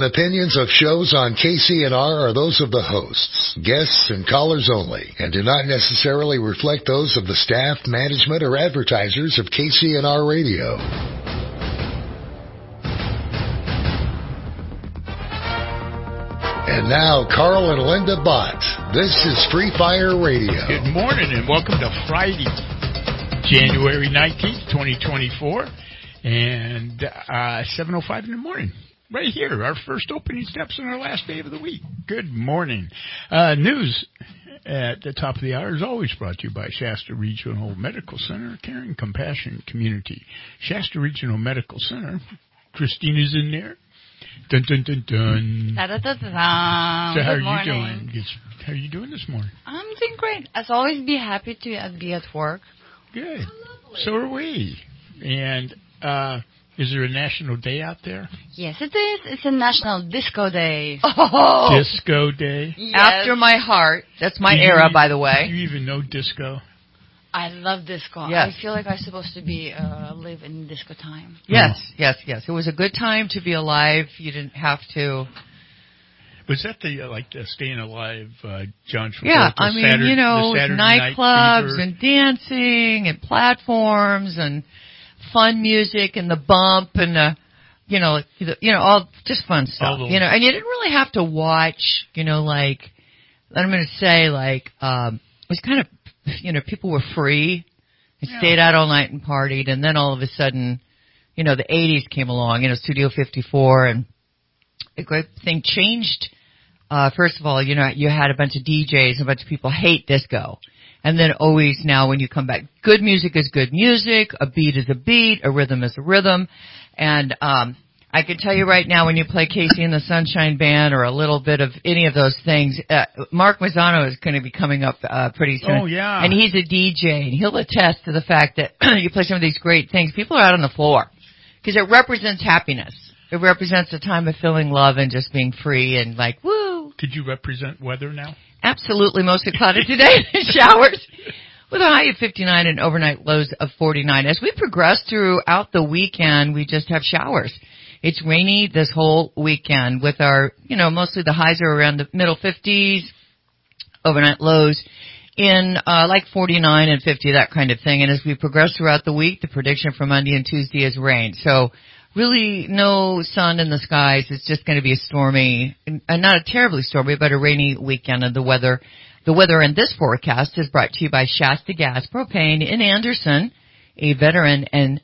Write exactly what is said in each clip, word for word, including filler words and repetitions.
Opinions of shows on K C N R are those of the hosts, guests, and callers only, and do not necessarily reflect those of the staff, management, or advertisers of K C N R Radio. And now, Carl and Linda Bott. This is Free Fire Radio. Good morning and welcome to Friday, January nineteenth, twenty twenty-four, and uh, seven oh five in the morning. Right here, our first opening steps on our last day of the week. Good morning. Uh, news at the top of the hour is always brought to you by Shasta Regional Medical Center, Caring Compassion Community. Shasta Regional Medical Center. Christina's in there. Dun, dun, dun, dun. Da, da, da, da, da. So how Good are you morning. doing? Yes, how are you doing this morning? I'm doing great. As always, be happy to uh, be at work. Good. So are we. And uh, is there a national day out there? Yes, it is. It's a National Disco Day. Oh, Disco Day. Yes. after my heart. That's my Do you era, even- by the Do way. you even know disco? I love disco. Yes. I feel like I'm supposed to be uh, live in disco time. Yes, yes, yes. It was a good time to be alive. You didn't have to. Was that the, uh, like, the Staying Alive, uh, John Travolta? Yeah, I mean, Saturday, you know, the Saturday Night nightclubs Fever? and dancing and platforms and fun music and the bump and the, you know, the, you know, all just fun stuff. All the- You know, and you didn't really have to watch. You know, like I'm going to say, like um, it was kind of, you know, people were free. They Yeah. stayed out all night and partied, and then all of a sudden, you know, the eighties came along, you know, Studio fifty-four, and a great thing changed. Uh, first of all, you know, you had a bunch of D Js, a bunch of people hate disco. And then always now when you come back, good music is good music, a beat is a beat, a rhythm is a rhythm. And um I can tell you right now, when you play Casey and the Sunshine Band or a little bit of any of those things, uh, Mark Mazzano is going to be coming up uh, pretty soon. Oh, yeah. And he's a D J, and he'll attest to the fact that you play some of these great things. People are out on the floor because it represents happiness. It represents a time of feeling love and just being free and like, woo. Could you represent weather now? Absolutely, mostly cloudy today. Showers with a high of fifty-nine and overnight lows of forty-nine. As we progress throughout the weekend, we just have showers. It's rainy this whole weekend with our, you know, mostly the highs are around the middle fifties, overnight lows in uh, like forty-nine and fifty, that kind of thing. And as we progress throughout the week, the prediction for Monday and Tuesday is rain. So really no sun in the skies. It's just going to be a stormy, uh, not a terribly stormy, but a rainy weekend. And the weather, the weather in this forecast is brought to you by Shasta Gas Propane in Anderson, a veteran and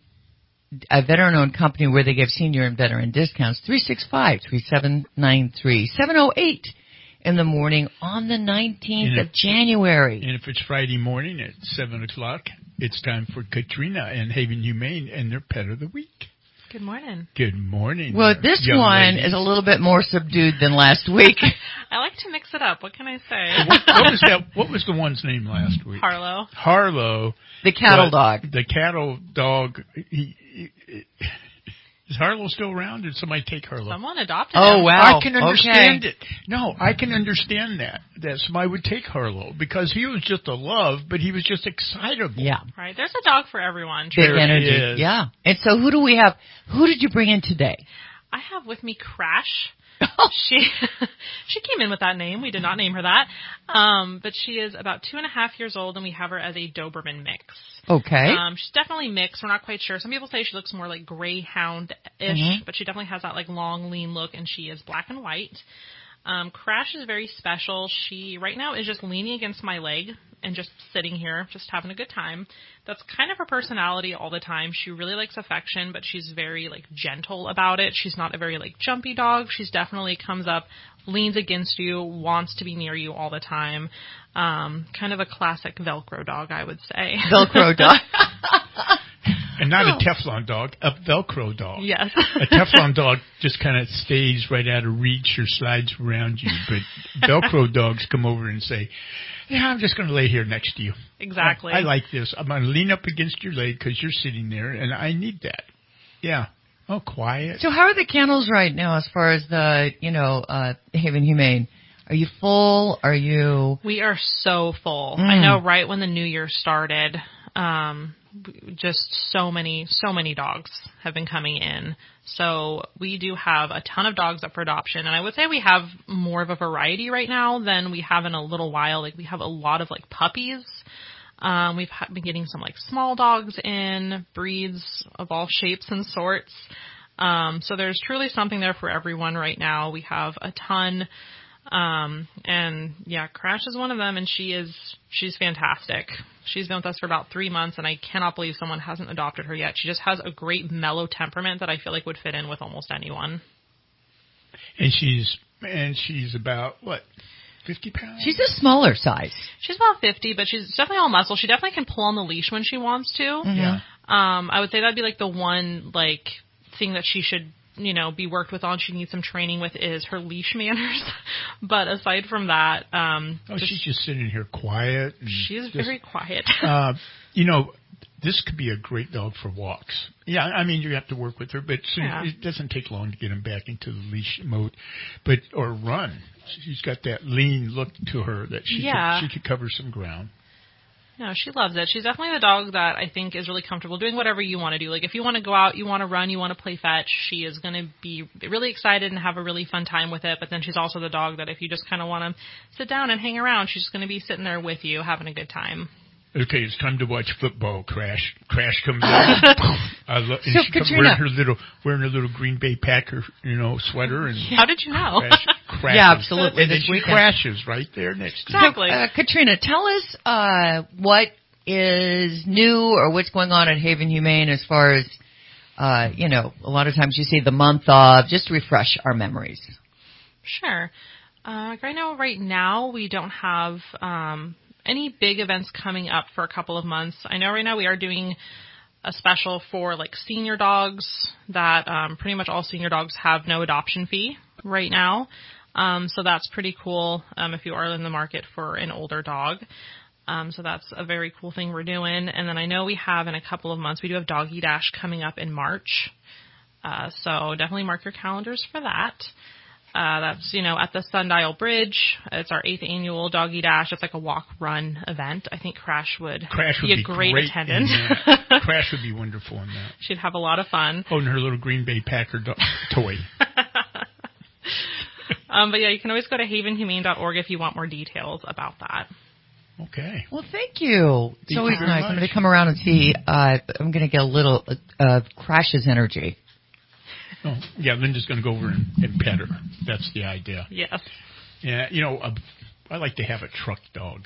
a veteran-owned company where they give senior and veteran discounts. three six five, three seven nine three, seven oh eight in the morning on the nineteenth And of if- January. And if it's Friday morning at seven o'clock, it's time for Katrina and Haven Humane and their Pet of the Week. Good morning. Good morning. Well, uh, this young one ladies. is a little bit more subdued than last week. I like to mix it up. What can I say? What, what was that? What was the one's name last week? Harlow. Harlow. The cattle But dog. The cattle dog. He, he, he, is Harlow still around? Did somebody take Harlow? Someone adopted Oh, him. wow. I can understand Okay. it. No, I can understand that. That somebody would take Harlow because he was just a love, but he was just excitable. Yeah. Right. There's a dog for everyone. Big There energy. is. Yeah. And so who do we have? Who did you bring in today? I have with me Crash. She she came in with that name. We did not name her that. Um, but she is about two and a half years old, and we have her as a Doberman mix. Okay. Um, she's definitely mixed. We're not quite sure. Some people say she looks more like Greyhound-ish, Mhm. but she definitely has that like long, lean look, and she is black and white. Um, Crash is very special. She right now is just leaning against my leg and just sitting here, just having a good time. That's kind of her personality all the time. She really likes affection, but she's very like gentle about it. She's not a very like jumpy dog. She's definitely comes up, leans against you, wants to be near you all the time. Um, kind of a classic Velcro dog, I would say. Velcro dog. And not a Teflon dog, a Velcro dog. Yes. A Teflon dog just kind of stays right out of reach or slides around you. But Velcro dogs come over and say, yeah, I'm just going to lay here next to you. Exactly. I, I like this. I'm going to lean up against your leg because you're sitting there, and I need that. Yeah. Oh, quiet. So how are the kennels right now as far as the, you know, uh, Haven Humane? Are you full? Are you... We are so full. Mm. I know right when the new year started, um, just so many, so many dogs have been coming in. So we do have a ton of dogs up for adoption. And I would say we have more of a variety right now than we have in a little while. Like we have a lot of like puppies. Um, we've ha- been getting some like small dogs in, breeds of all shapes and sorts. Um, so there's truly something there for everyone right now. We have a ton. Um, and yeah, Crash is one of them, and she is, she's fantastic. She's been with us for about three months, and I cannot believe someone hasn't adopted her yet. She just has a great mellow temperament that I feel like would fit in with almost anyone. And she's, and she's about, what, fifty pounds? She's a smaller size. She's about fifty, but she's definitely all muscle. She definitely can pull on the leash when she wants to. Mm-hmm. Yeah. Um, I would say that'd be like the one, like, thing that she should, you know, be worked with on. She needs some training with is her leash manners. But aside from that, um, oh, just, she's just sitting here quiet. She is just, very quiet. uh, you know, this could be a great dog for walks. Yeah, I mean, you have to work with her, but soon, Yeah. it doesn't take long to get him back into the leash mode. But or run. She's got that lean look to her that she Yeah. could, she could cover some ground. No, she loves it. She's definitely the dog that I think is really comfortable doing whatever you want to do. Like if you want to go out, you want to run, you want to play fetch, she is going to be really excited and have a really fun time with it. But then she's also the dog that if you just kind of want to sit down and hang around, she's just going to be sitting there with you having a good time. Okay, it's time to watch football. Crash, Crash comes out. I love, and So, she comes Katrina- wearing her little, wearing her little Green Bay Packer, you know, sweater and How did you know? crash, crashes. Yeah, absolutely, And then this she weekend. crashes right there next to you. Exactly. So, uh, Katrina, tell us uh, what is new or what's going on at Haven Humane as far as, uh, you know, a lot of times you say the month of, just to refresh our memories. Sure. Uh, right now, right now, we don't have um, any big events coming up for a couple of months. I know right now we are doing a special for like senior dogs that um, pretty much all senior dogs have no adoption fee right now. Um, so that's pretty cool um, if you are in the market for an older dog. Um, so that's a very cool thing we're doing. And then I know we have in a couple of months, we do have Doggy Dash coming up in March. Uh, so definitely mark your calendars for that. Uh, that's, you know, at the Sundial Bridge. It's our eighth annual Doggy Dash. It's like a walk-run event. I think Crash would, Crash would be a be great, great attendant. in that. Crash would be wonderful in that. She'd have a lot of fun. Holding her little Green Bay Packer do- toy. um, but yeah, you can always go to haven humane dot org if you want more details about that. Okay. Well, thank you. It's Thank always you very nice. much. I'm going to come around and see. Uh, I'm going to get a little uh, Crash's energy. Oh, yeah, Linda's going to go over and, and pet her. That's the idea. Yes. Yeah, you know, uh, I like to have a truck dog.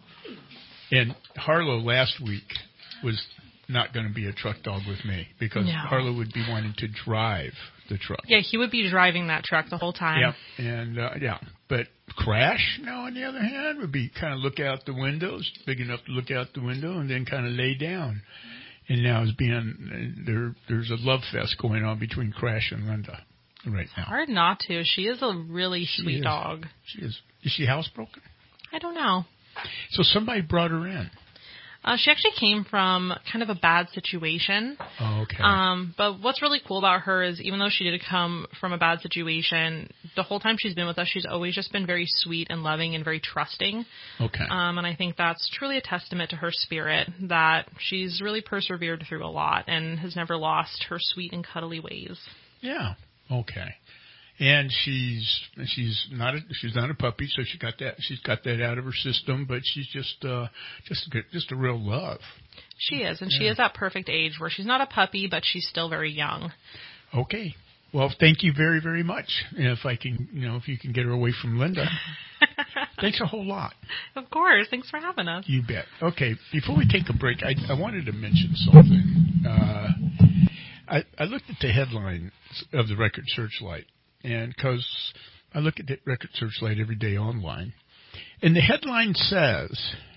And Harlow last week was not going to be a truck dog with me because No. Harlow would be wanting to drive the truck. Yeah, he would be driving that truck the whole time. Yeah, and uh, yeah, but Crash, now on the other hand, would be kind of look out the windows, big enough to look out the window, and then kind of lay down. And now is being there. There's a love fest going on between Crash and Linda right now. Hard not to. She is a really She sweet is. dog. She is. Is she housebroken? I don't know. So somebody brought her in. Uh, she actually came from kind of a bad situation. Oh, okay. Um, but what's really cool about her is even though she did come from a bad situation, the whole time she's been with us, she's always just been very sweet and loving and very trusting. okay. Um, and I think that's truly a testament to her spirit that she's really persevered through a lot and has never lost her sweet and cuddly ways. Yeah. Okay. And she's she's not a, she's not a puppy, so she got that she's got that out of her system. But she's just uh, just a good, just a real love. She is, and she Yeah. is that perfect age where she's not a puppy, but she's still very young. Okay. Well, thank you very very much. And if I can, you know, if you can get her away from Linda, thanks a whole lot. Of course. Thanks for having us. You bet. Okay. Before we take a break, I, I wanted to mention something. Uh, I, I looked at the headline of the Record Searchlight. And because I look at the Record Searchlight every day online, and the headline says,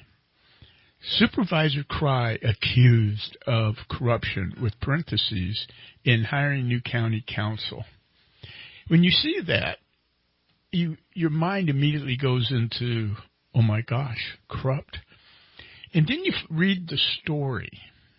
Supervisor Cry accused of corruption, with parentheses, in hiring new county council. When you see that, you your mind immediately goes into, oh my gosh, corrupt. And then you read the story.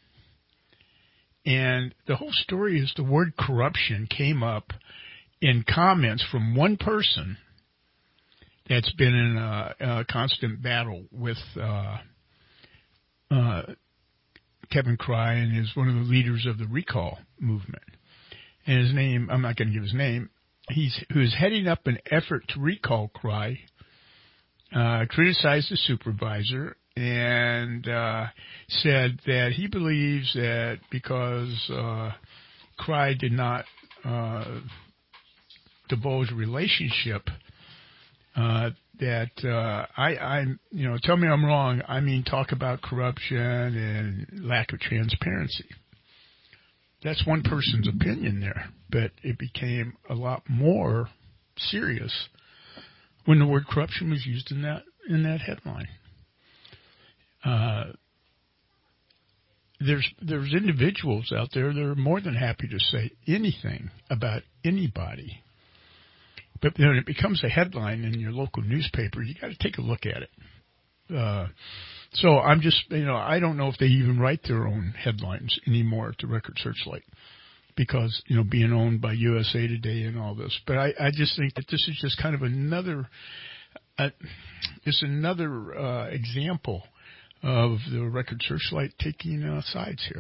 And the whole story is the word corruption came up in comments from one person that's been in a, a constant battle with uh, uh, Kevin Cryan is one of the leaders of the recall movement. And his name, I'm not going to give his name, he's who is heading up an effort to recall Cry, uh, criticized the supervisor and uh, said that he believes that because uh, Cry did not uh, divulge a relationship, uh, that uh, I, I, you know, tell me I'm wrong. I mean, talk about corruption and lack of transparency. That's one person's opinion there, but it became a lot more serious when the word corruption was used in that in that headline. Uh, there's there's individuals out there that are more than happy to say anything about anybody, but when it becomes a headline in your local newspaper, you got to take a look at it. Uh, so I'm just, you know, I don't know if they even write their own headlines anymore at the Record Searchlight because, you know, being owned by U S A Today and all this. But I, I just think that this is just kind of another, uh, it's another uh, example of the Record Searchlight taking uh, sides here.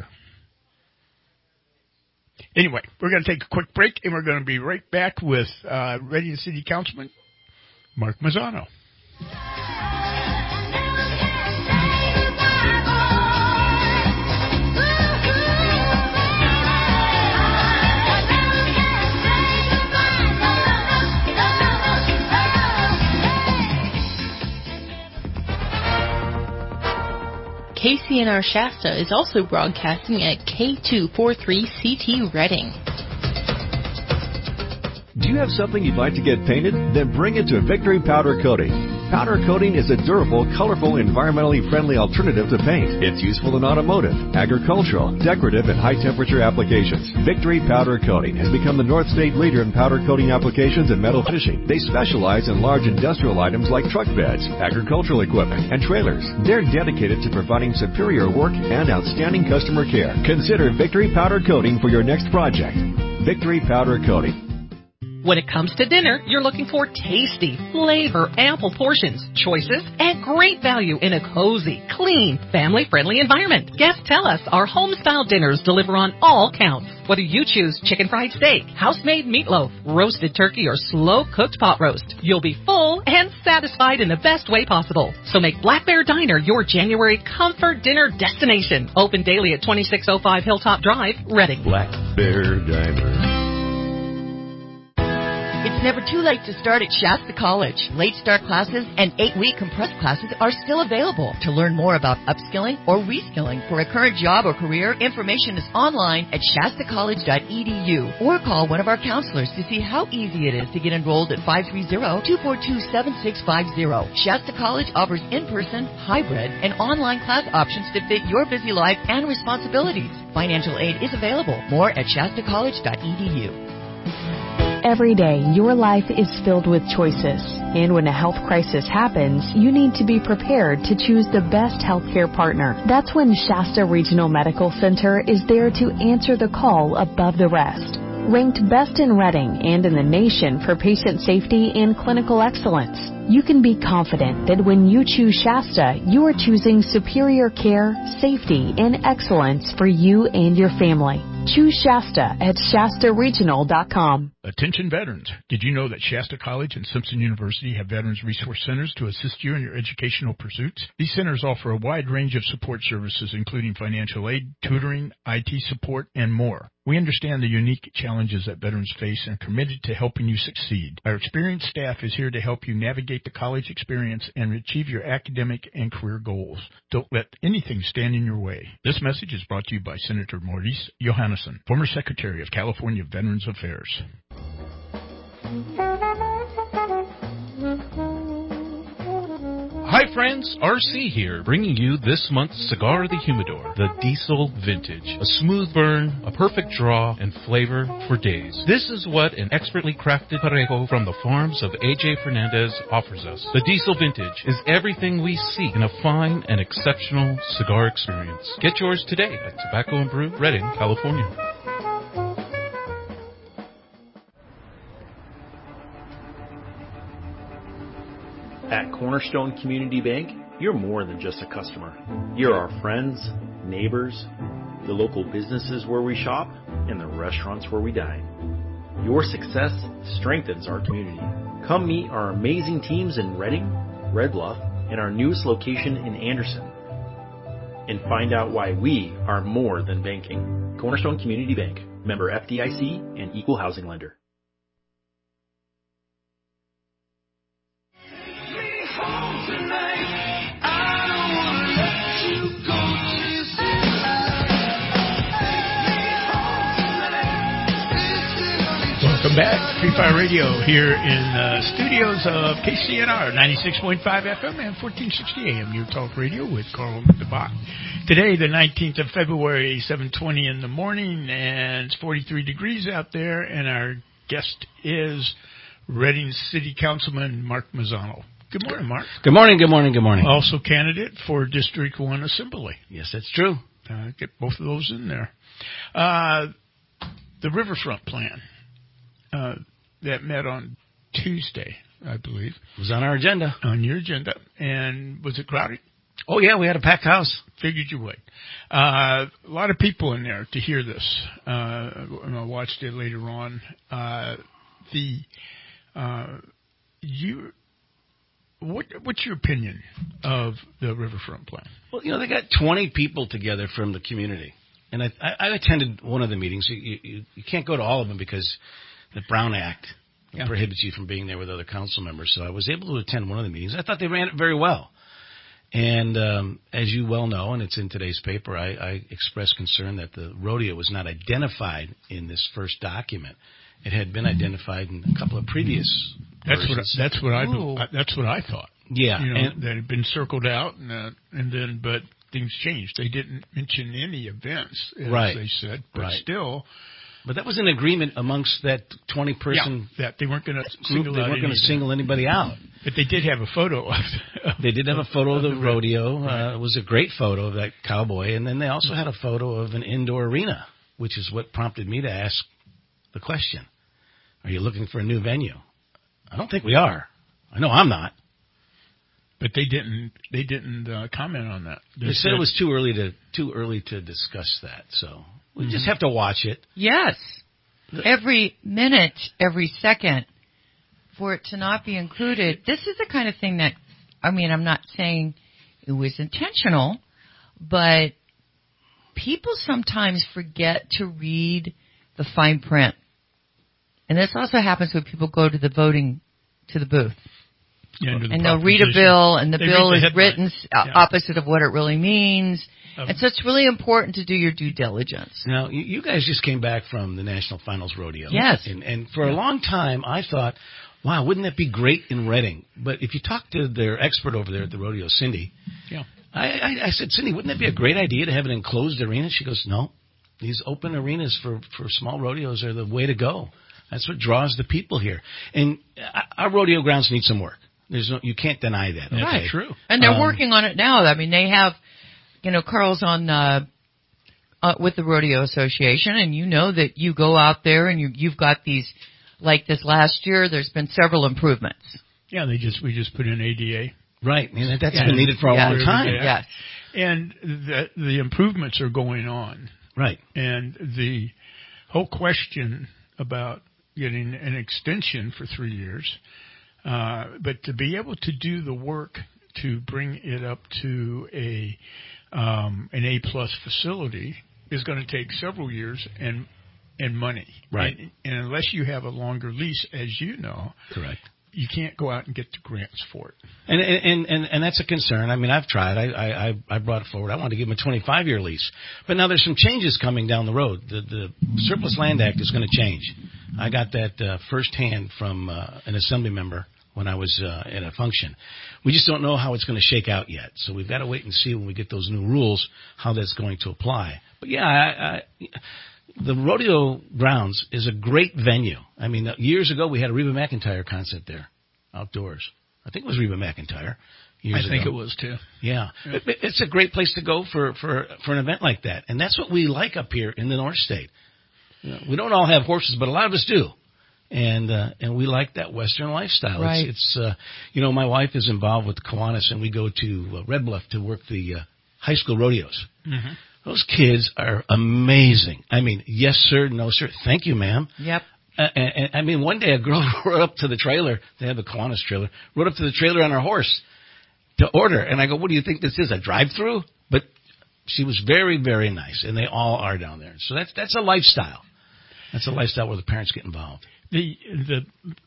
Anyway, we're going to take a quick break, and we're going to be right back with uh, Reading City Councilman Mark Mazzano. K C N R Shasta is also broadcasting at K two forty-three C T Reading. Do you have something you'd like to get painted? Then bring it to Victory Powder Coating. Powder coating is a durable, colorful, environmentally friendly alternative to paint. It's useful in automotive, agricultural, decorative, and high-temperature applications. Victory Powder Coating has become the North State leader in powder coating applications and metal finishing. They specialize in large industrial items like truck beds, agricultural equipment, and trailers. They're dedicated to providing superior work and outstanding customer care. Consider Victory Powder Coating for your next project. Victory Powder Coating. When it comes to dinner, you're looking for tasty, flavor, ample portions, choices, and great value in a cozy, clean, family-friendly environment. Guests tell us our home-style dinners deliver on all counts. Whether you choose chicken fried steak, house-made meatloaf, roasted turkey, or slow-cooked pot roast, you'll be full and satisfied in the best way possible. So make Black Bear Diner your January comfort dinner destination. Open daily at twenty-six oh five Hilltop Drive, Reading. Black Bear Diner. It's never too late to start at Shasta College. Late start classes and eight-week compressed classes are still available. To learn more about upskilling or reskilling for a current job or career, information is online at shasta college dot e d u or call one of our counselors to see how easy it is to get enrolled at five three zero, two four two, seven six five zero. Shasta College offers in-person, hybrid, and online class options to fit your busy life and responsibilities. Financial aid is available. More at shasta college dot e d u. Every day, your life is filled with choices. And when a health crisis happens, you need to be prepared to choose the best healthcare partner. That's when Shasta Regional Medical Center is there to answer the call above the rest. Ranked best in Reading and in the nation for patient safety and clinical excellence, you can be confident that when you choose Shasta, you are choosing superior care, safety, and excellence for you and your family. Choose Shasta at shasta regional dot com. Attention veterans. Did you know that Shasta College and Simpson University have Veterans Resource Centers to assist you in your educational pursuits? These centers offer a wide range of support services, including financial aid, tutoring, I T support, and more. We understand the unique challenges that veterans face and are committed to helping you succeed. Our experienced staff is here to help you navigate the college experience and achieve your academic and career goals. Don't let anything stand in your way. This message is brought to you by Senator Maurice Johannesson, former Secretary of California Veterans Affairs. Hi friends, R C here, bringing you this month's Cigar of the Humidor, the Diesel Vintage. A smooth burn, a perfect draw, and flavor for days. This is what an expertly crafted Parejo from the farms of A J Fernandez offers us. The Diesel Vintage is everything we seek in a fine and exceptional cigar experience. Get yours today at Tobacco and Brew, Redding, California. At Cornerstone Community Bank, you're more than just a customer. You're our friends, neighbors, the local businesses where we shop, and the restaurants where we dine. Your success strengthens our community. Come meet our amazing teams in Redding, Red Bluff, and our newest location in Anderson, and find out why we are more than banking. Cornerstone Community Bank, member F D I C and equal housing lender. Welcome back, Free Fire Radio here in the studios of K C N R, ninety-six point five F M and fourteen sixty A M, your talk radio with Carl DeBach. Today, the nineteenth of February, seven twenty in the morning, and it's forty-three degrees out there, and our guest is Reading City Councilman Mark Mazzano. Good morning, Mark. Good morning, good morning, good morning. Also candidate for District one Assembly. Yes, that's true. Uh, get both of those in there. Uh, the Riverfront Plan. Uh, that met on Tuesday, I believe. It was on our agenda. On your agenda. And was it crowded? Oh, yeah, we had a packed house. Figured you would. Uh, a lot of people in there to hear this. Uh, and I watched it later on. Uh, the, uh, you, what, what's your opinion of the Riverfront Plan? Well, you know, they got twenty people together from the community. And I, I, I attended one of the meetings. You, you, you can't go to all of them because the Brown Act yeah. prohibits you from being there with other council members. So I was able to attend one of the meetings. I thought they ran it very well. And um, as you well know, and it's in today's paper, I, I expressed concern that the rodeo was not identified in this first document. It had been identified in a couple of previous That's versions. what that's what I that's what I thought. Yeah, you know, and, that had been circled out, and uh, and then but things changed. They didn't mention any events, as right. they said, but right. still. But that was an agreement amongst that twenty-person yeah, that they weren't going to single. They weren't going to single anybody out. But they did have a photo of. of they did have a photo of the, of the rodeo. Right. Uh, it was a great photo of that cowboy, and then they also had a photo of an indoor arena, which is what prompted me to ask the question: are you looking for a new venue? I don't think we are. I know I'm not. But they didn't. They didn't uh, comment on that. They, they said, said it was too early to too early to discuss that. So we mm-hmm. just have to watch it. Yes, every minute, every second, for it to not be included. This is the kind of thing that, I mean, I'm not saying it was intentional, but people sometimes forget to read the fine print, and this also happens when people go to the voting to the booth. Yeah, and they'll read a bill, and the they bill the is headline. written yeah. opposite of what it really means. Um, and so it's really important to do your due diligence. Now, you, you guys just came back from the National Finals Rodeo. Yes. And, and for yeah. a long time, I thought, wow, wouldn't that be great in Reading? But if you talk to their expert over there at the rodeo, Cindy, yeah. I, I, I said, Cindy, wouldn't that be a great idea to have an enclosed arena? She goes, no. These open arenas for, for small rodeos are the way to go. That's what draws the people here. And our rodeo grounds need some work. There's no, you can't deny that. Okay? Right, true. And they're um, working on it now. I mean, they have, you know, Carl's on uh, uh, with the Rodeo Association, and you know that you go out there and you, you've got these, like this last year, there's been several improvements. Yeah, they just we just put in A D A. Right, and that's yeah. been needed for a yes. long time. Yes. And the, the improvements are going on. Right. And the whole question about getting an extension for three years, uh, but to be able to do the work to bring it up to a um, an A plus facility is going to take several years and and money. Right. And, and unless you have a longer lease, as you know, correct, you can't go out and get the grants for it. And and and, and that's a concern. I mean, I've tried. I, I I brought it forward. I wanted to give them a twenty-five year lease, but now there's some changes coming down the road. The the Surplus Land Act is going to change. I got that uh, firsthand from uh, an assembly member when I was uh, at a function. We just don't know how it's going to shake out yet. So we've got to wait and see when we get those new rules how that's going to apply. But yeah, I, I, the rodeo grounds is a great venue. I mean, years ago we had a Reba McEntire concert there, outdoors. I think it was Reba McEntire. Years I think ago. it was too. Yeah, yeah. It, it's a great place to go for, for, for an event like that, and that's what we like up here in the North State. You know, we don't all have horses, but a lot of us do. And uh, and we like that Western lifestyle. Right. It's, it's uh, you know, my wife is involved with Kiwanis, and we go to uh, Red Bluff to work the uh, high school rodeos. Mm-hmm. Those kids are amazing. I mean, yes, sir, no, sir. Thank you, ma'am. Yep. Uh, and, and, I mean, one day a girl rode up to the trailer. They have the Kiwanis trailer. Rode up to the trailer on her horse to order. And I go, what do you think this is, a drive-through? But she was very, very nice, and they all are down there. So that's that's a lifestyle. That's a lifestyle where the parents get involved. The the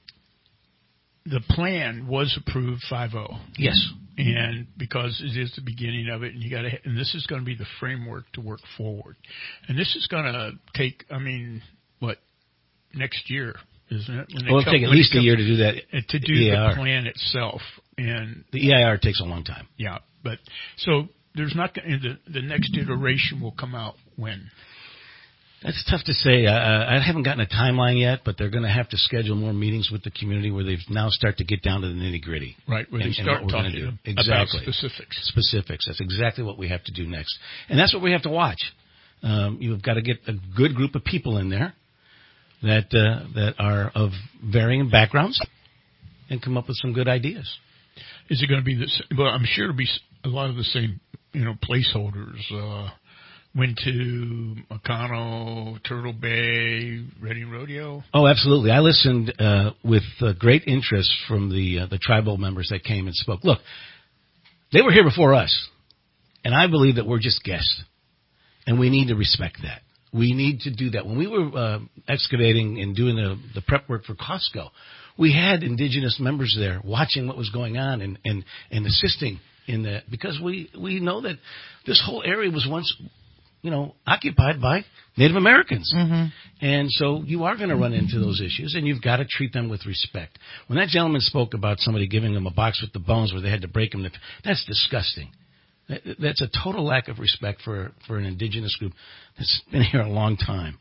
the plan was approved five oh. Yes. And because it is the beginning of it, and you got to, and this is going to be the framework to work forward. And this is going to take, I mean, what, next year, isn't it? When well, it'll take at least a year to do that. To do E I R. the plan itself, and the E I R takes a long time. Yeah, but so there's not gonna, the the next iteration will come out when. That's tough to say. Uh, I haven't gotten a timeline yet, but they're going to have to schedule more meetings with the community where they've now start to get down to the nitty gritty. Right, where and, they start talking do. about exactly. specifics. Specifics. That's exactly what we have to do next, and that's what we have to watch. Um, you've got to get a good group of people in there that uh, that are of varying backgrounds and come up with some good ideas. Is it going to be this? Well, I'm sure it'll be a lot of the same, you know, placeholders. Uh, Went to McConnell, Turtle Bay, Reading Rodeo. Oh, absolutely. I listened uh, with uh, great interest from the uh, the tribal members that came and spoke. Look, they were here before us, and I believe that we're just guests, and we need to respect that. We need to do that. When we were uh, excavating and doing the, the prep work for Costco, we had indigenous members there watching what was going on and, and, and assisting in that, because we, we know that this whole area was once, you know, occupied by Native Americans. Mm-hmm. And so you are going to run into those issues, and you've got to treat them with respect. When that gentleman spoke about somebody giving them a box with the bones where they had to break them, that's disgusting. That's a total lack of respect for, for an indigenous group that's been here a long time.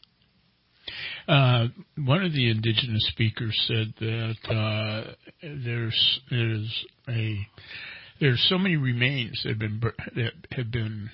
Uh, one of the indigenous speakers said that uh, there's there's a there's so many remains that have been that have been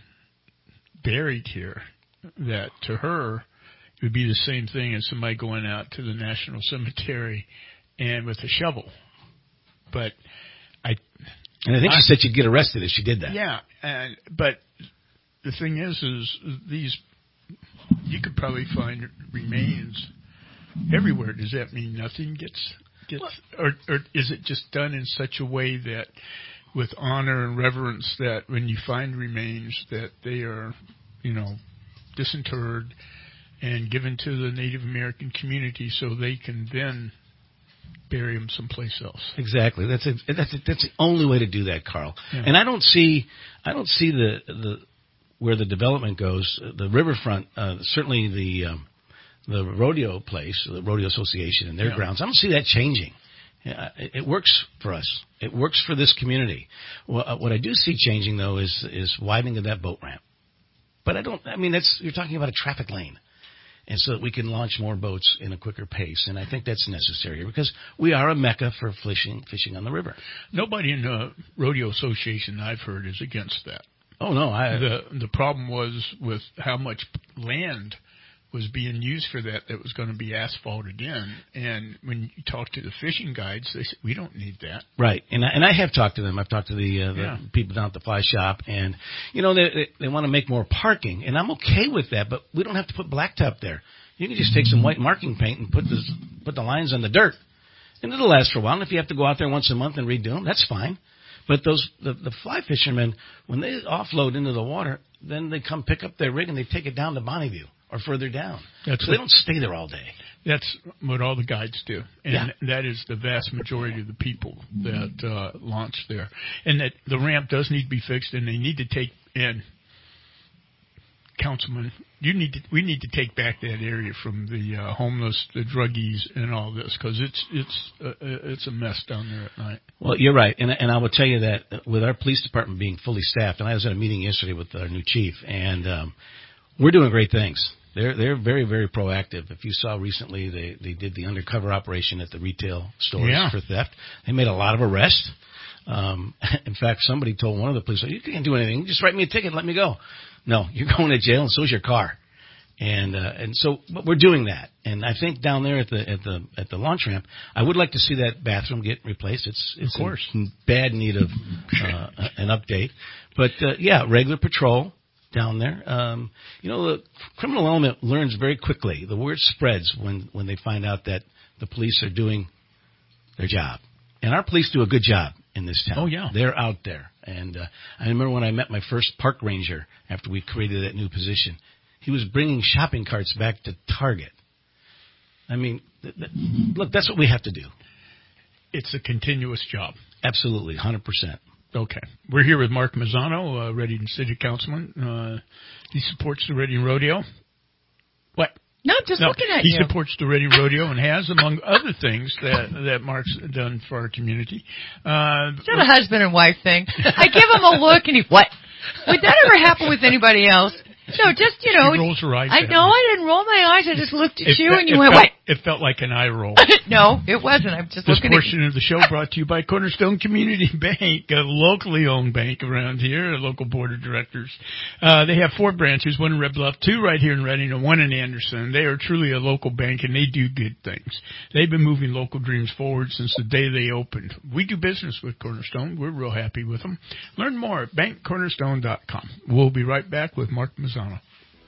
buried here that to her it would be the same thing as somebody going out to the National Cemetery and with a shovel. But I and I think I, she said she'd get arrested if she did that. Yeah, and but the thing is, is these you could probably find remains everywhere. Does that mean nothing gets gets, or, or is it just done in such a way that, with honor and reverence, that when you find remains, that they are, you know, disinterred and given to the Native American community so they can then bury them someplace else? Exactly. That's a, that's a, that's the only way to do that, Carl. Yeah. And I don't see I don't see the the where the development goes. The riverfront, uh, certainly the um, the rodeo place, the rodeo association and their yeah. grounds. I don't see that changing. Yeah, it, it works for us. It works for this community. Well, uh, what I do see changing though is is widening of that boat ramp. But I don't. I mean, that's you're talking about a traffic lane. And so that we can launch more boats in a quicker pace. And I think that's necessary because we are a mecca for fishing fishing on the river. Nobody in the rodeo association I've heard is against that. Oh, no. I, the the problem was with how much land was being used for that that was going to be asphalted in. And when you talk to the fishing guides, they say, we don't need that. Right. And I, and I have talked to them. I've talked to the, uh, the yeah. people down at the fly shop. And, you know, they, they, they want to make more parking. And I'm okay with that, but we don't have to put blacktop there. You can just take some white marking paint and put, this, put the lines on the dirt. And it'll last for a while. And if you have to go out there once a month and redo them, that's fine. But those the, the fly fishermen, when they offload into the water, then they come pick up their rig and they take it down to Bonneview or further down. That's so they don't stay there all day. That's what all the guides do. And yeah. that is the vast majority of the people that uh, launch there. And that the ramp does need to be fixed, and they need to take in, Councilman, you need to, we need to take back that area from the uh, homeless, the druggies, and all this, because it's it's uh, it's a mess down there at night. Well, you're right, and and I will tell you that with our police department being fully staffed, and I was at a meeting yesterday with our new chief, and um, we're doing great things. They're they're very very proactive. If you saw recently, they they did the undercover operation at the retail stores yeah. for theft. They made a lot of arrests. Um, in fact, somebody told one of the police, "You can't do anything. Just write me a ticket, and let me go." No, you're going to jail, and so's your car. And uh, and so, but we're doing that. And I think down there at the at the at the launch ramp, I would like to see that bathroom get replaced. It's it's of course. in bad need of uh, an update. But uh, yeah, regular patrol, down there. Um, you know, the criminal element learns very quickly. The word spreads when, when they find out that the police are doing their job. And our police do a good job in this town. Oh, yeah. They're out there. And uh, I remember when I met my first park ranger after we created that new position, he was bringing shopping carts back to Target. I mean, th- th- look, that's what we have to do. It's a continuous job. Absolutely, one hundred percent. Okay. We're here with Mark Mazzano, uh, Reading City Councilman. Uh, he supports the Reading Rodeo. What? No, just no, looking at he you. He supports the Reading Rodeo and has, among other things, that that Mark's done for our community. Uh, Is that a husband and wife thing? I give him a look and he, what? Would that ever happen with anybody else? No, just, you know. He rolls her eyes I at know me. I didn't roll my eyes. I just looked at It you fe- and you it went, felt, what? It felt like an eye roll. No, it wasn't. I'm just This looking portion at of the show brought to you by Cornerstone Community Bank, a locally owned bank around here, a local board of directors. Uh, they have four branches, one in Red Bluff, two right here in Reading, and one in Anderson. They are truly a local bank, and they do good things. They've been moving local dreams forward since the day they opened. We do business with Cornerstone. We're real happy with them. Learn more at bank cornerstone dot com. We'll be right back with Mark Mazzano.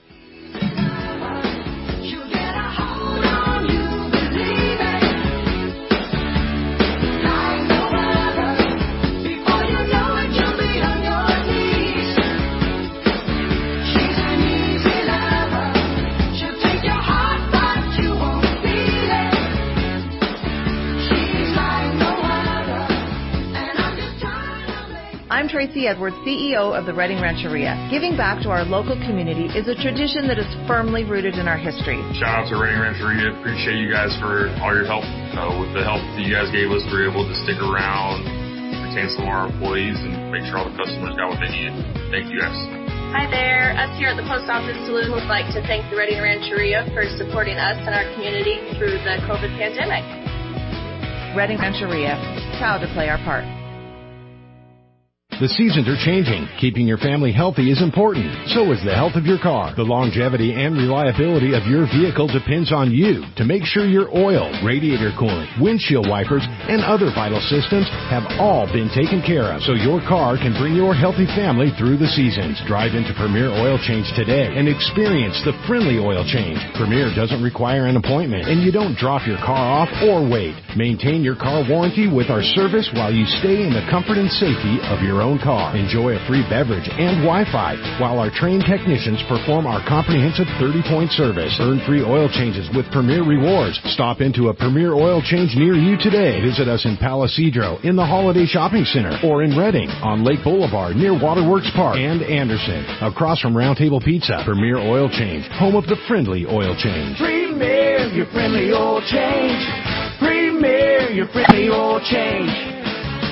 I'm Tracy Edwards, C E O of the Reading Rancheria. Giving back to our local community is a tradition that is firmly rooted in our history. Shout out to Reading Rancheria. Appreciate you guys for all your help. Uh, with the help that you guys gave us, we were able to stick around, retain some of our employees, and make sure all the customers got what they needed. Thank you guys. Hi there. Us here at the Post Office Saloon would like to thank the Reading Rancheria for supporting us and our community through the COVID pandemic. Reading Rancheria, proud to play our part. The seasons are changing. Keeping your family healthy is important. So is the health of your car. The longevity and reliability of your vehicle depends on you to make sure your oil, radiator cooling, windshield wipers, and other vital systems have all been taken care of so your car can bring your healthy family through the seasons. Drive into Premier Oil Change today and experience the friendly oil change. Premier doesn't require an appointment, and you don't drop your car off or wait. Maintain your car warranty with our service while you stay in the comfort and safety of your own car. Enjoy a free beverage and Wi-Fi while our trained technicians perform our comprehensive thirty-point service. Earn free oil changes with Premier Rewards. Stop into a Premier Oil Change near you today. Visit us in Palisadro, in the Holiday Shopping Center, or in Reading, on Lake Boulevard near Waterworks Park, and Anderson, across from Round Table Pizza. Premier Oil Change, home of the friendly oil change. Premier, your friendly oil change. Premier, your friendly oil change.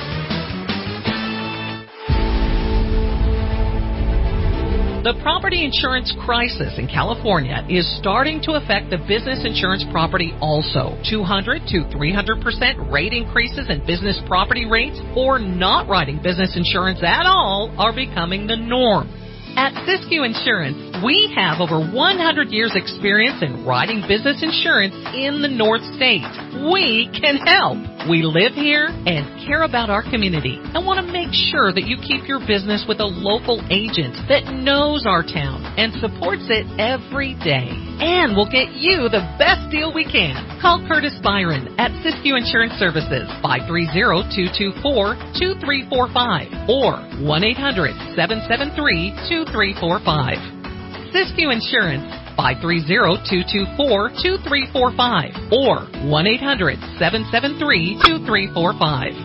The property insurance crisis in California is starting to affect the business insurance property also. two hundred to three hundred percent rate increases in business property rates or not writing business insurance at all are becoming the norm. At Siskiyou Insurance, we have over one hundred years experience in writing business insurance in the North State. We can help. We live here and care about our community and want to make sure that you keep your business with a local agent that knows our town and supports it every day. And we'll get you the best deal we can. Call Curtis Byron at Siskiyou Insurance Services, five three zero, two two four, two three four five or one eight hundred, seven seven three, two three four five. Siskiyou Insurance, five three zero, two two four, two three four five or one eight hundred, seven seven three, two three four five.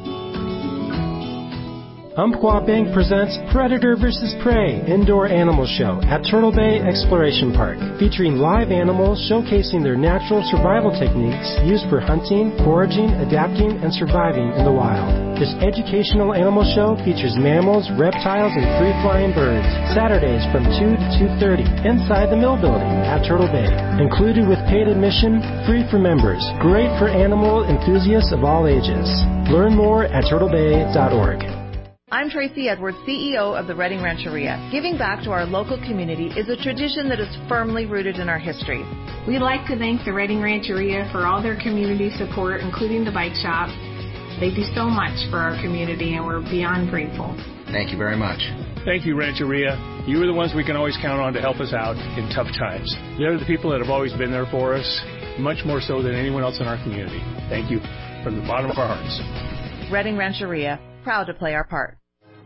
Umpqua Bank presents Predator versus. Prey Indoor Animal Show at Turtle Bay Exploration Park, featuring live animals showcasing their natural survival techniques used for hunting, foraging, adapting, and surviving in the wild. This educational animal show features mammals, reptiles, and free-flying birds. Saturdays from two to two thirty inside the Mill Building at Turtle Bay. Included with paid admission, free for members. Great for animal enthusiasts of all ages. Learn more at turtle bay dot org. I'm Tracy Edwards, C E O of the Reading Rancheria. Giving back to our local community is a tradition that is firmly rooted in our history. We'd like to thank the Reading Rancheria for all their community support, including the bike shop. They do so much for our community, and we're beyond grateful. Thank you very much. Thank you, Rancheria. You are the ones we can always count on to help us out in tough times. They're the people that have always been there for us, much more so than anyone else in our community. Thank you from the bottom of our hearts. Redding Rancheria, proud to play our part.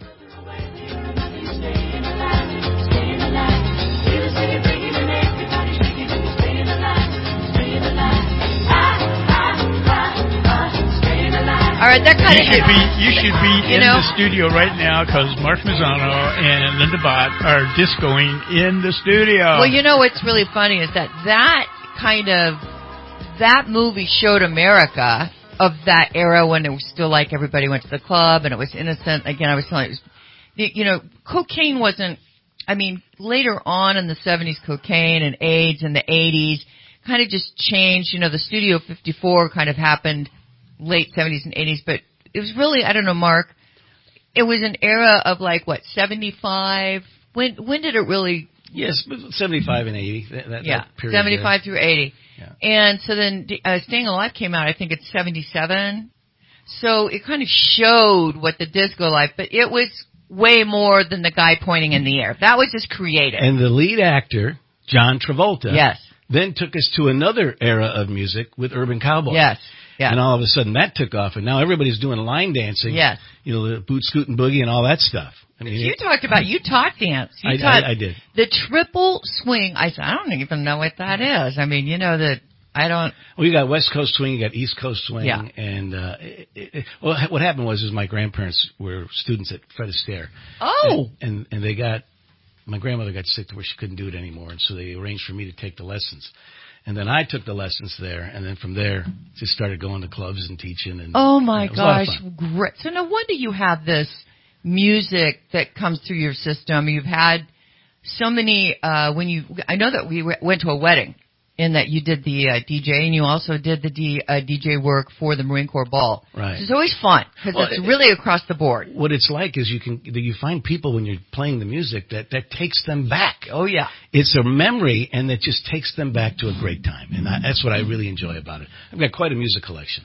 All right, that kind you of should be you should be you in know? the studio right now because Mark Mazzano and Linda Bott are discoing in the studio. Well, you know what's really funny is that that kind of that movie showed America of that era when it was still like everybody went to the club and it was innocent. Again, I was telling you, it was, you know, cocaine wasn't. I mean, later on in the seventies, cocaine and AIDS in the eighties kind of just changed. You know, the Studio fifty-four kind of happened late seventies and eighties, but it was really, I don't know, Mark, it was an era of like, what, seventy-five? When when did it really? Yes, seventy-five and eighty. That, that, yeah, that period seventy-five there. through eighty. Yeah. And so then uh, Staying Alive came out, I think it's seventy-seven. So it kind of showed what the disco life, but it was way more than the guy pointing in the air. That was just creative. And the lead actor, John Travolta, yes, then took us to another era of music with Urban Cowboy. Yes. Yeah. And all of a sudden that took off, and now everybody's doing line dancing. Yes. You know, the boot, scoot, and boogie and all that stuff. I mean, you it, talked about, you taught dance. You I, taught I, I did. The triple swing. I said, I don't even know what that is. I mean, you know that I don't. Well, you got West Coast swing, you got East Coast swing. Yeah. And, uh, it, it, well, what happened was, is my grandparents were students at Fred Astaire. Oh. And, and, and they got, my grandmother got sick to where she couldn't do it anymore, and so they arranged for me to take the lessons. And then I took the lessons there, and then from there, just started going to clubs and teaching. And oh my you know, it was gosh, great! So no wonder you have this music that comes through your system. You've had so many. Uh, when you, I know that we went to a wedding, in that you did the uh, D J, and you also did the D, uh, D J work for the Marine Corps Ball. Right. It's always fun because well, it's really across the board. What it's like is you can you find people when you're playing the music that that takes them back. Oh yeah. It's a memory, and that just takes them back to a great time, and I, that's what I really enjoy about it. I've got quite a music collection.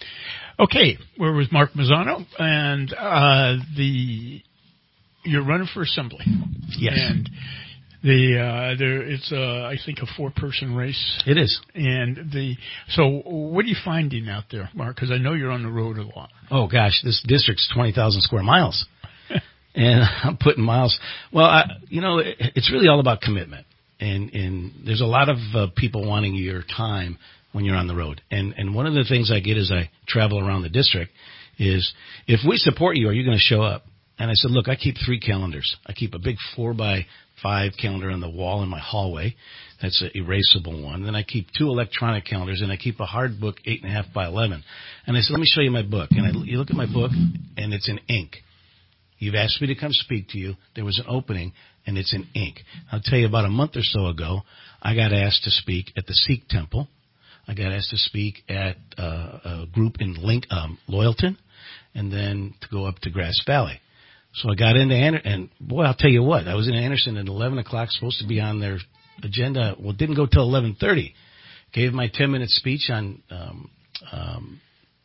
Okay, we're with Mark Mazzano, and uh, the you're running for assembly. Yes. And the uh, there it's uh, I think a four person race. It is. And the so what are you finding out there, Mark? Because I know you're on the road a lot. Oh gosh, this district's twenty thousand square miles. And I'm putting miles. Well, I, you know, it, it's really all about commitment. And, and there's a lot of uh, people wanting your time when you're on the road. And, and one of the things I get as I travel around the district is, if we support you, are you going to show up? And I said, look, I keep three calendars. I keep a big four by five calendar on the wall in my hallway. That's an erasable one. Then I keep two electronic calendars, and I keep a hard book, eight and a half by eleven. And I said, let me show you my book. And I, you look at my book, and it's in ink. You've asked me to come speak to you. There was an opening, and it's in ink. I'll tell you, about a month or so ago, I got asked to speak at the Sikh Temple. I got asked to speak at uh, a group in Link, um, Loyalton, and then to go up to Grass Valley. So I got into Anderson, and boy, I'll tell you what, I was in Anderson at eleven o'clock, supposed to be on their agenda. Well, it didn't go till eleven thirty. Gave my ten-minute speech on um, um,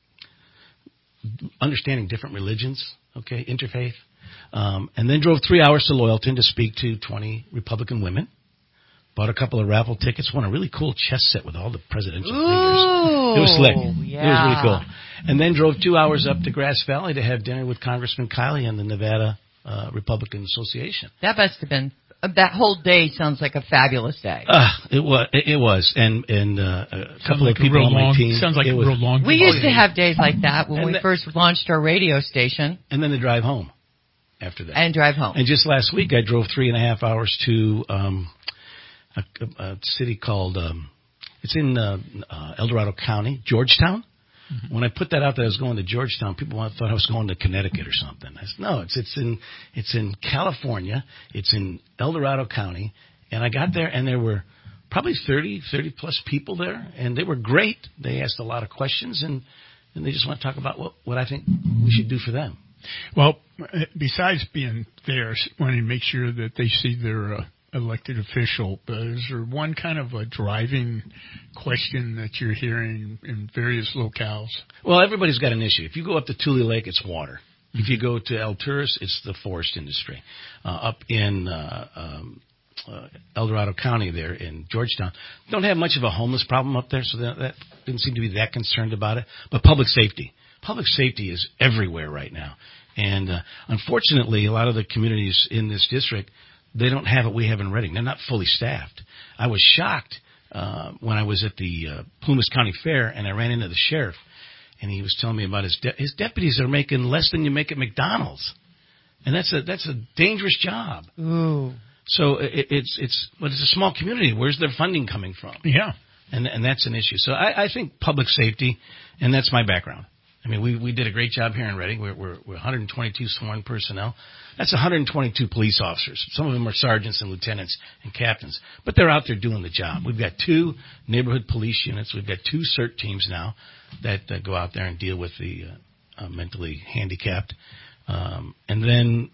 understanding different religions, okay, interfaith, um, and then drove three hours to Loyalton to speak to twenty Republican women. Bought a couple of raffle tickets, won a really cool chess set with all the presidential Ooh, figures. It was slick. Yeah. It was really cool. And then drove two hours up to Grass Valley to have dinner with Congressman Kiley and the Nevada uh, Republican Association. That must have been, uh, that whole day sounds like a fabulous day. Uh, it was, it, it was, and and uh, a couple like of people a on my long, team. Sounds like it a was, real long. We used to have days like that when and we the, first launched our radio station. And then the drive home after that. And drive home. And just last week, I drove three and a half hours to um, a, a city called, um, it's in uh, uh, El Dorado County, Georgetown. Mm-hmm. When I put that out that I was going to Georgetown, people thought I was going to Connecticut or something. I said, no, it's it's in it's in California. It's in El Dorado County. And I got there, and there were probably thirty, thirty plus people there, and they were great. They asked a lot of questions, and, and they just want to talk about what, what I think we should do for them. Well, besides being there, wanting to make sure that they see their uh, elected official, but is there one kind of a driving question that you're hearing in various locales? Well, everybody's got an issue. If you go up to Tule Lake, it's water. If you go to El Turris, it's the forest industry. Uh, up in uh, um, uh, El Dorado County there in Georgetown, don't have much of a homeless problem up there, so that, that didn't seem to be that concerned about it. But public safety. Public safety is everywhere right now. And uh, unfortunately, a lot of the communities in this district, they don't have what we have in Reading. They're not fully staffed. I was shocked uh, when I was at the uh, Plumas County Fair, and I ran into the sheriff, and he was telling me about his de- his deputies are making less than you make at McDonald's, and that's a that's a dangerous job. Ooh. So it, it's it's but it's a small community. Where's their funding coming from? Yeah, and and that's an issue. So I, I think public safety, and that's my background. I mean, we we did a great job here in Reading. We're we're, we're one hundred twenty-two sworn personnel. That's one hundred twenty-two police officers. Some of them are sergeants and lieutenants and captains, but they're out there doing the job. We've got two neighborhood police units. We've got two CERT teams now that uh, go out there and deal with the uh, uh, mentally handicapped, um, and then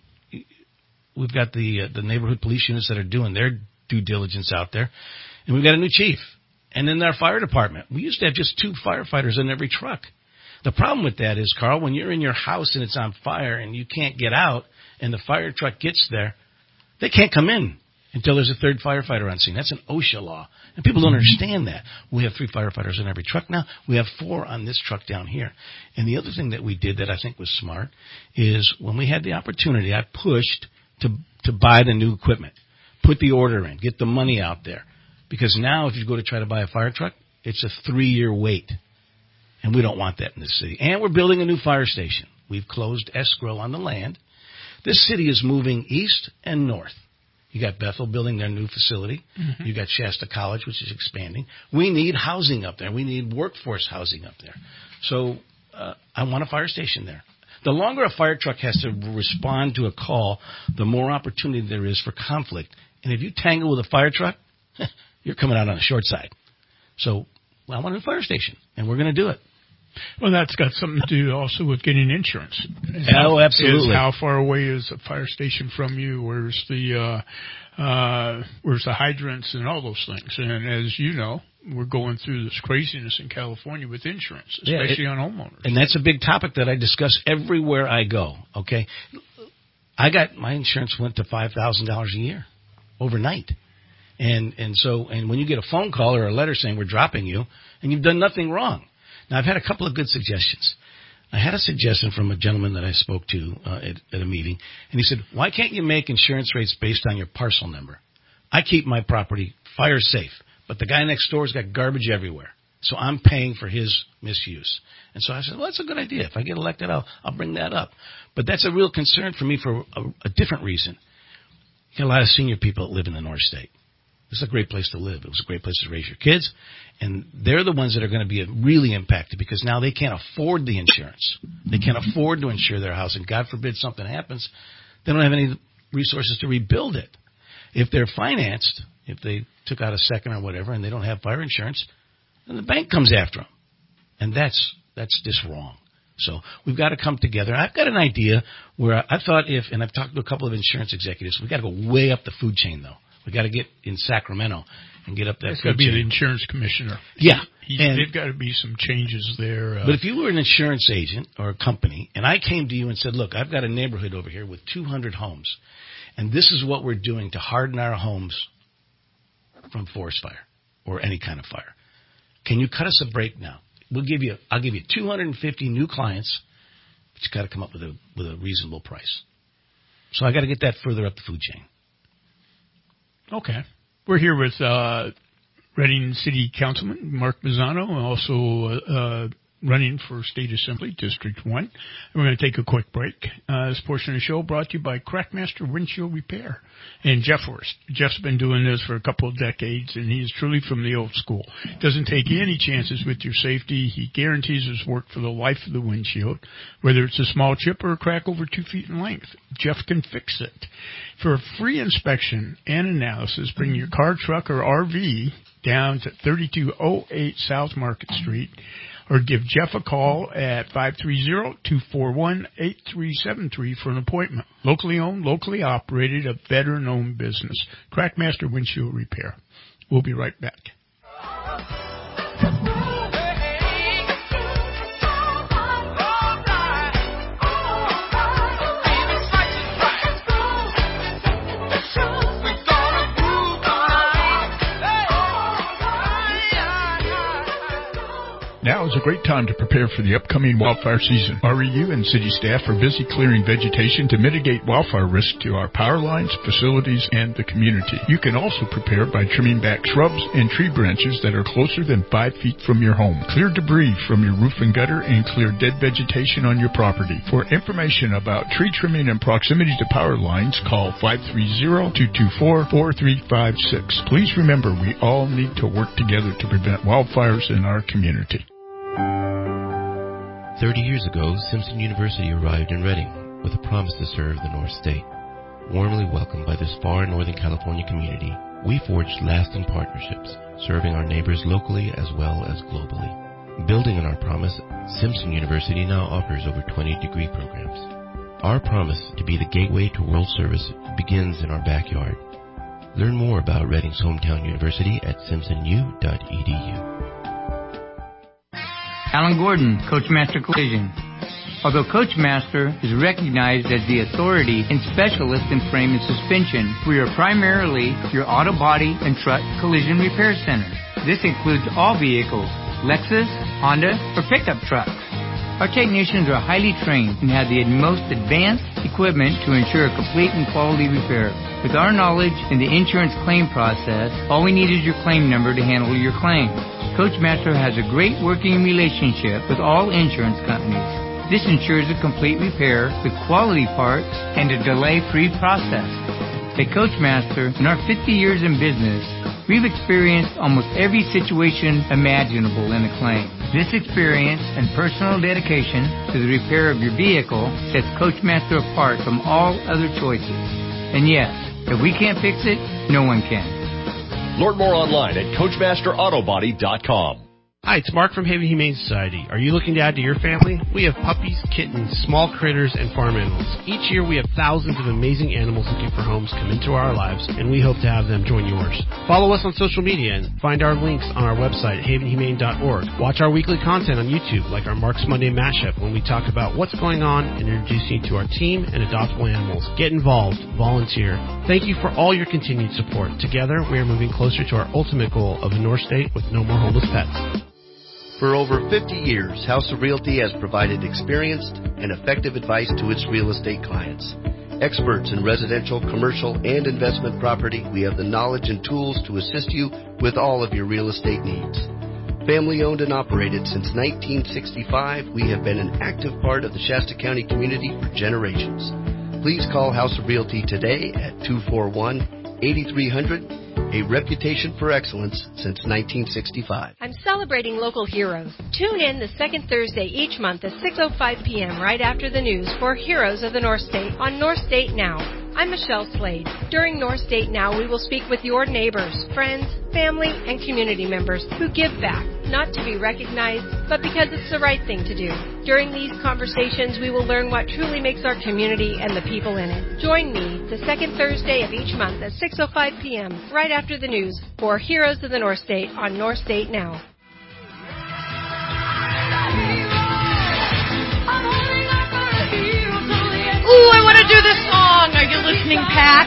we've got the uh, the neighborhood police units that are doing their due diligence out there, and we've got a new chief. And then our fire department. We used to have just two firefighters in every truck. The problem with that is, Carl, when you're in your house and it's on fire and you can't get out and the fire truck gets there, they can't come in until there's a third firefighter on scene. That's an OSHA law. And people don't understand that. We have three firefighters in every truck now. We have four on this truck down here. And the other thing that we did that I think was smart is when we had the opportunity, I pushed to to buy the new equipment, put the order in, get the money out there. Because now if you go to try to buy a fire truck, it's a three-year wait. And we don't want that in this city. And we're building a new fire station. We've closed escrow on the land. This city is moving east and north. You got Bethel building their new facility. Mm-hmm. You got Shasta College, which is expanding. We need housing up there. We need workforce housing up there. So uh, I want a fire station there. The longer a fire truck has to respond to a call, the more opportunity there is for conflict. And if you tangle with a fire truck, you're coming out on the short side. So well, I want a fire station, and we're going to do it. Well, that's got something to do also with getting insurance. Is oh, how, absolutely. Is how far away is a fire station from you? Where's the uh, uh, where's the hydrants and all those things? And as you know, we're going through this craziness in California with insurance, especially yeah, it, on homeowners. And that's a big topic that I discuss everywhere I go. Okay, I got my insurance went to five thousand dollars a year overnight. And and so and when you get a phone call or a letter saying we're dropping you and you've done nothing wrong. Now, I've had a couple of good suggestions. I had a suggestion from a gentleman that I spoke to uh, at, at a meeting, and he said, why can't you make insurance rates based on your parcel number? I keep my property fire safe, but the guy next door has got garbage everywhere, so I'm paying for his misuse. And so I said, well, that's a good idea. If I get elected, I'll, I'll bring that up. But that's a real concern for me for a, a different reason. You got a lot of senior people that live in the North State. This is a great place to live. It was a great place to raise your kids. And they're the ones that are going to be really impacted because now they can't afford the insurance. They can't afford to insure their house. And God forbid something happens, they don't have any resources to rebuild it. If they're financed, if they took out a second or whatever and they don't have fire insurance, then the bank comes after them. And that's that's just wrong. So we've got to come together. I've got an idea where I thought if, and I've talked to a couple of insurance executives, we've got to go way up the food chain, though. We got to get in Sacramento and get up that. It's got to be the insurance commissioner. Yeah, he, and, they've got to be some changes there. Uh, but if you were an insurance agent or a company, and I came to you and said, "Look, I've got a neighborhood over here with two hundred homes, and this is what we're doing to harden our homes from forest fire or any kind of fire. Can you cut us a break now? We'll give you. I'll give you two hundred fifty new clients, but you got to come up with a with a reasonable price. So I got to get that further up the food chain." Okay. We're here with uh, Reading City Councilman Mark Mazzano, and also uh, running for State Assembly, District one. We're going to take a quick break. Uh, this portion of the show brought to you by Crackmaster Windshield Repair in Jeff Forest. Jeff's been doing this for a couple of decades, and he is truly from the old school. Doesn't take any chances with your safety. He guarantees his work for the life of the windshield, whether it's a small chip or a crack over two feet in length. Jeff can fix it. For a free inspection and analysis, bring your car, truck, or R V down to thirty-two oh eight South Market Street, or give Jeff a call at five three zero, two four one, eight three seven three for an appointment. Locally owned, locally operated, a veteran-owned business. Crackmaster Windshield Repair. We'll be right back. is a great time to prepare for the upcoming wildfire season. R E U and city staff are busy clearing vegetation to mitigate wildfire risk to our power lines, facilities, and the community. You can also prepare by trimming back shrubs and tree branches that are closer than five feet from your home. Clear debris from your roof and gutter and clear dead vegetation on your property. For information about tree trimming and proximity to power lines, call five three zero, two two four, four three five six. Please remember, we all need to work together to prevent wildfires in our community. Thirty years ago, Simpson University arrived in Redding with a promise to serve the North State. Warmly welcomed by this far Northern California community, we forged lasting partnerships, serving our neighbors locally as well as globally. Building on our promise, Simpson University now offers over twenty degree programs. Our promise to be the gateway to world service begins in our backyard. Learn more about Redding's hometown university at simpson u dot e d u. Alan Gordon, Coachmaster Collision. Although Coachmaster is recognized as the authority and specialist in frame and suspension, we are primarily your auto body and truck collision repair center. This includes all vehicles, Lexus, Honda, or pickup trucks. Our technicians are highly trained and have the most advanced equipment to ensure a complete and quality repair. With our knowledge in the insurance claim process, all we need is your claim number to handle your claim. Coachmaster has a great working relationship with all insurance companies. This ensures a complete repair with quality parts and a delay-free process. At Coachmaster, in our fifty years in business, we've experienced almost every situation imaginable in a claim. This experience and personal dedication to the repair of your vehicle sets Coachmaster apart from all other choices. And yes, if we can't fix it, no one can. Learn more online at coachmaster auto body dot com. Hi, it's Mark from Haven Humane Society. Are you looking to add to your family? We have puppies, kittens, small critters, and farm animals. Each year we have thousands of amazing animals looking for homes come into our lives, and we hope to have them join yours. Follow us on social media and find our links on our website, haven humane dot org. Watch our weekly content on YouTube, like our Mark's Monday Mashup, when we talk about what's going on and introduce you to our team and adoptable animals. Get involved. Volunteer. Thank you for all your continued support. Together, we are moving closer to our ultimate goal of a North State with no more homeless pets. For over fifty years, House of Realty has provided experienced and effective advice to its real estate clients. Experts in residential, commercial, and investment property, we have the knowledge and tools to assist you with all of your real estate needs. Family owned and operated since nineteen sixty-five, we have been an active part of the Shasta County community for generations. Please call House of Realty today at two four one, eight three zero zero, a reputation for excellence since nineteen sixty-five. I'm celebrating local heroes. Tune in the second Thursday each month at six oh five p.m. right after the news for Heroes of the North State on North State Now. I'm Michelle Slade. During North State Now, we will speak with your neighbors, friends, family, and community members who give back, not to be recognized, but because it's the right thing to do. During these conversations, we will learn what truly makes our community and the people in it. Join me the second Thursday of each month at six oh five p.m. right after the news for Heroes of the North State on North State Now. Ooh, I want to do this song. Are you listening, Pat?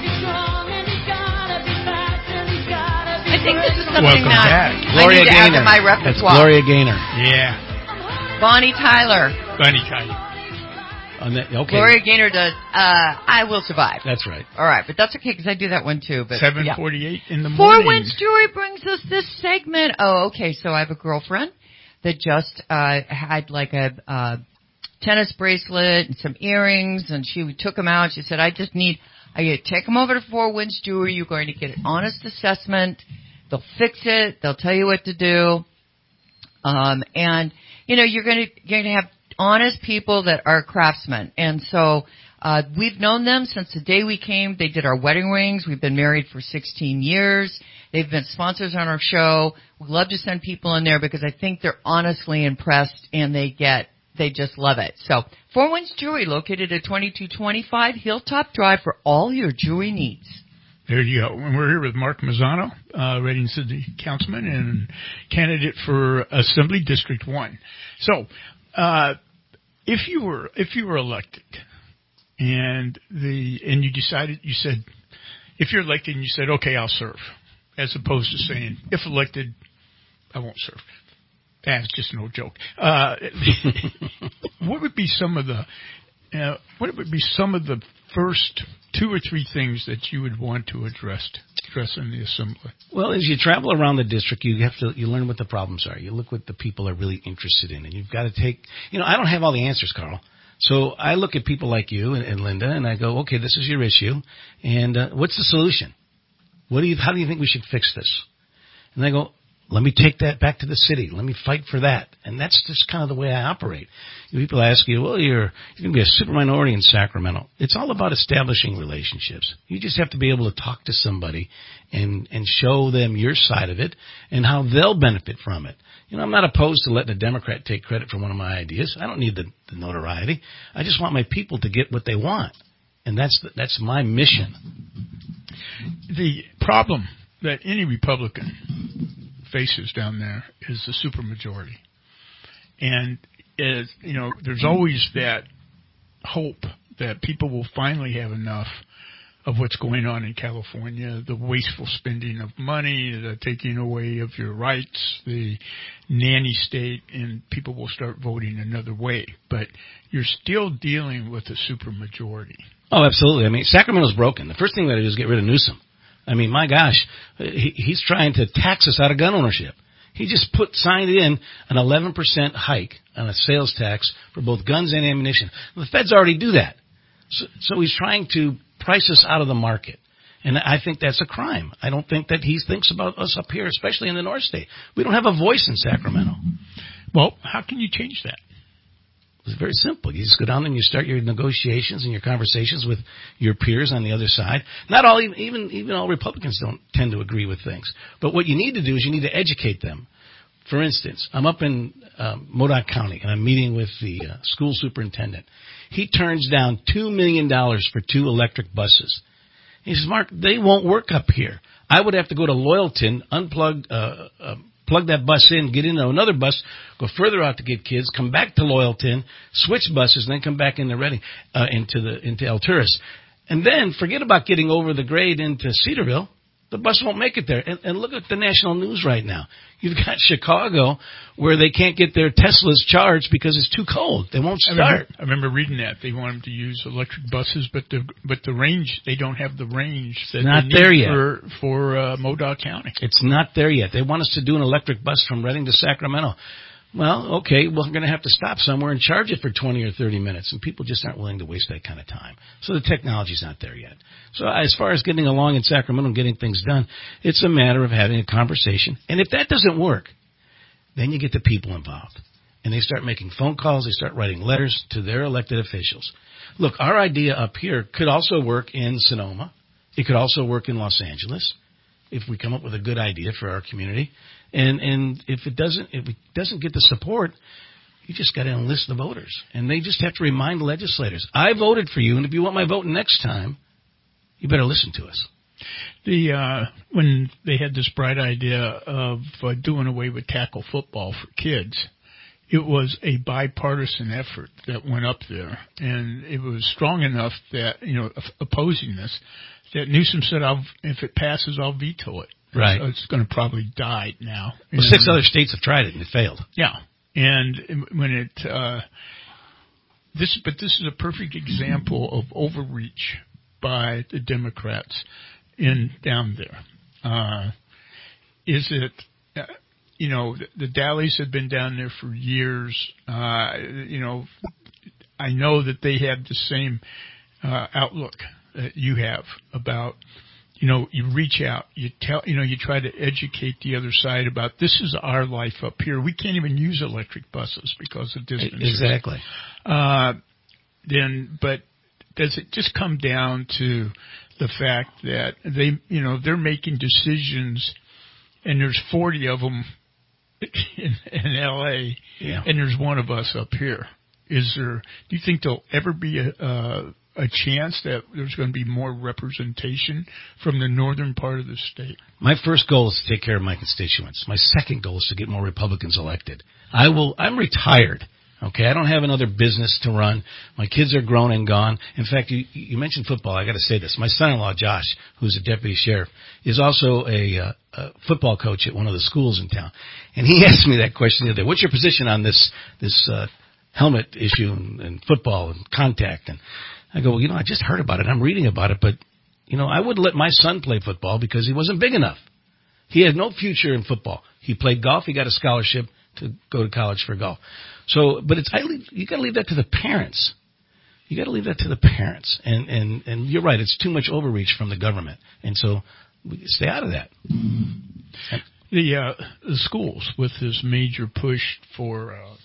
I think this is something Welcome that back. I Gloria need to Gaynor. add to my That's repertoire. Gloria Gaynor. Yeah. Bonnie Tyler. Bonnie Tyler. On that, okay. Gloria Gaynor does uh, I Will Survive. That's right. All right, but that's okay because I do that one too. But seven yeah. forty-eight in the Four morning. Winds Jewelry brings us this segment. Oh, okay. So I have a girlfriend that just uh, had like a uh, tennis bracelet and some earrings, and she took them out. She said, I just need, I get take them over to Four Winds Jewelry. You're going to get an honest assessment. They'll fix it. They'll tell you what to do. Um, and, you know, you're going to, you're going to have honest people that are craftsmen. And so, uh, we've known them since the day we came. They did our wedding rings. We've been married for sixteen years. They've been sponsors on our show. We love to send people in there because I think they're honestly impressed and they get, they just love it. So, Four Winds Jewelry, located at twenty-two twenty-five Hilltop Drive for all your jewelry needs. There you go. And we're here with Mark Mazzano, uh, Reading City Councilman and candidate for Assembly District one. So, uh, if you were, if you were elected and the, and you decided, you said, if you're elected and you said, okay, I'll serve, as opposed to saying, if elected, I won't serve. That's just no joke. Uh, what would be some of the uh, what would be some of the first two or three things that you would want to address address in the assembly? Well, as you travel around the district, you have to you learn what the problems are. You look what the people are really interested in, and you've got to take. You know, I don't have all the answers, Carl. So I look at people like you and, and Linda, and I go, okay, this is your issue, and uh, what's the solution? What do you? How do you think we should fix this? And they go, let me take that back to the city. Let me fight for that. And that's just kind of the way I operate. People ask you, well, you're, you're going to be a super minority in Sacramento. It's all about establishing relationships. You just have to be able to talk to somebody and, and show them your side of it and how they'll benefit from it. You know, I'm not opposed to letting a Democrat take credit for one of my ideas. I don't need the, the notoriety. I just want my people to get what they want. And that's the, that's my mission. The problem that any Republican faces down there is the supermajority. And, as, you know, there's always that hope that people will finally have enough of what's going on in California, the wasteful spending of money, the taking away of your rights, the nanny state, and people will start voting another way. But you're still dealing with a supermajority. Oh, absolutely. I mean, Sacramento's broken. The first thing we got to do is get rid of Newsom. I mean, my gosh, he, he's trying to tax us out of gun ownership. He just put signed in an eleven percent hike on a sales tax for both guns and ammunition. The feds already do that. So, so he's trying to price us out of the market. And I think that's a crime. I don't think that he thinks about us up here, especially in the North State. We don't have a voice in Sacramento. Well, how can you change that? It's very simple. You just go down there and you start your negotiations and your conversations with your peers on the other side. Not all, even even all Republicans don't tend to agree with things. But what you need to do is you need to educate them. For instance, I'm up in um, Modoc County and I'm meeting with the uh, school superintendent. He turns down two million dollars for two electric buses. He says, Mark, they won't work up here. I would have to go to Loyalton, unplug uh, uh plug that bus in, get into another bus, go further out to get kids, come back to Loyalton, switch buses, and then come back into Reading, uh, into the into Alturas. And then forget about getting over the grade into Cedarville. The bus won't make it there. And, and look at the national news right now. You've got Chicago where they can't get their Teslas charged because it's too cold. They won't start. I remember, I remember reading that. They want them to use electric buses, but the but the range, they don't have the range that not they there need yet. for, for uh, Modoc County. It's not there yet. They want us to do an electric bus from Reading to Sacramento. Well, okay, we're going to have to stop somewhere and charge it for twenty or thirty minutes, and people just aren't willing to waste that kind of time. So the technology's not there yet. So as far as getting along in Sacramento and getting things done, it's a matter of having a conversation. And if that doesn't work, then you get the people involved. And they start making phone calls, they start writing letters to their elected officials. Look, our idea up here could also work in Sonoma. It could also work in Los Angeles if we come up with a good idea for our community. And and if it doesn't if it doesn't get the support, you just got to enlist the voters. And they just have to remind legislators, I voted for you, and if you want my vote next time, you better listen to us. The uh, when they had this bright idea of uh, doing away with tackle football for kids, it was a bipartisan effort that went up there, and it was strong enough that, you know, opposing this, that Newsom said, I'll, if it passes, I'll veto it. Right. So it's going to probably die now. Well, six other states have tried it and it failed. Yeah. And when it, uh, this, but this is a perfect example of overreach by the Democrats in down there. Uh, is it, uh, you know, the, the Dallies have been down there for years. Uh, you know, I know that they have the same, uh, outlook that you have about, you know, you reach out, you tell, you know, you try to educate the other side about this is our life up here. We can't even use electric buses because of distance. Exactly. Uh, then, but does it just come down to the fact that they, you know, they're making decisions, and there's forty of them in, in L A, yeah. and there's one of us up here. Is there? Do you think there'll ever be a uh, a chance that there's going to be more representation from the northern part of the state? My first goal is to take care of my constituents. My second goal is to get more Republicans elected. I will. I'm retired. Okay, I don't have another business to run. My kids are grown and gone. In fact, you, you mentioned football. I got to say this. My son-in-law, Josh, who's a deputy sheriff, is also a, uh, a football coach at one of the schools in town. And he asked me that question the other day. What's your position on this this uh, helmet issue and, and football and contact? And I go, well, you know, I just heard about it. I'm reading about it, but you know, I wouldn't let my son play football because he wasn't big enough. He had no future in football. He played golf. He got a scholarship to go to college for golf. So, but it's I leave, you got to leave that to the parents. You got to leave that to the parents. And and and you're right. It's too much overreach from the government. And so, we stay out of that. The uh, the schools with this major push for uh,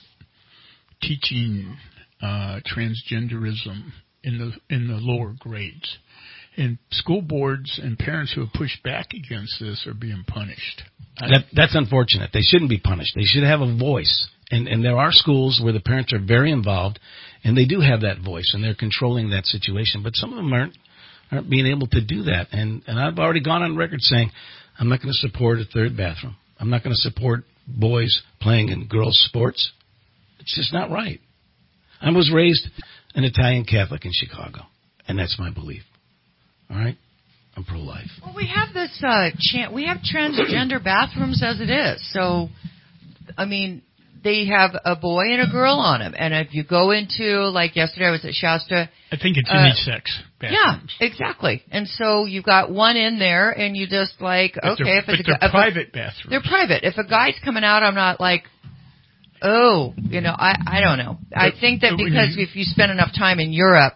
teaching uh, transgenderism in the in the lower grades. And school boards and parents who have pushed back against this are being punished. That, that's unfortunate. They shouldn't be punished. They should have a voice. And, and there are schools where the parents are very involved, and they do have that voice, and they're controlling that situation. But some of them aren't aren't being able to do that. And, and I've already gone on record saying I'm not going to support a third bathroom. I'm not going to support boys playing in girls' sports. It's just not right. I was raised an Italian Catholic in Chicago, and that's my belief. All right? I'm pro-life. Well, we have this, uh, chant, we have transgender bathrooms as it is. So, I mean, they have a boy and a girl on them. And if you go into, like yesterday I was at Shasta. I think it's uh, unisex bathrooms. Yeah, exactly. And so you've got one in there and you just like, But okay, they're, if it's but a, they're if private a, bathrooms. They're private. If a guy's coming out, I'm not like, oh, you know, I, I don't know. I think that because if you spend enough time in Europe,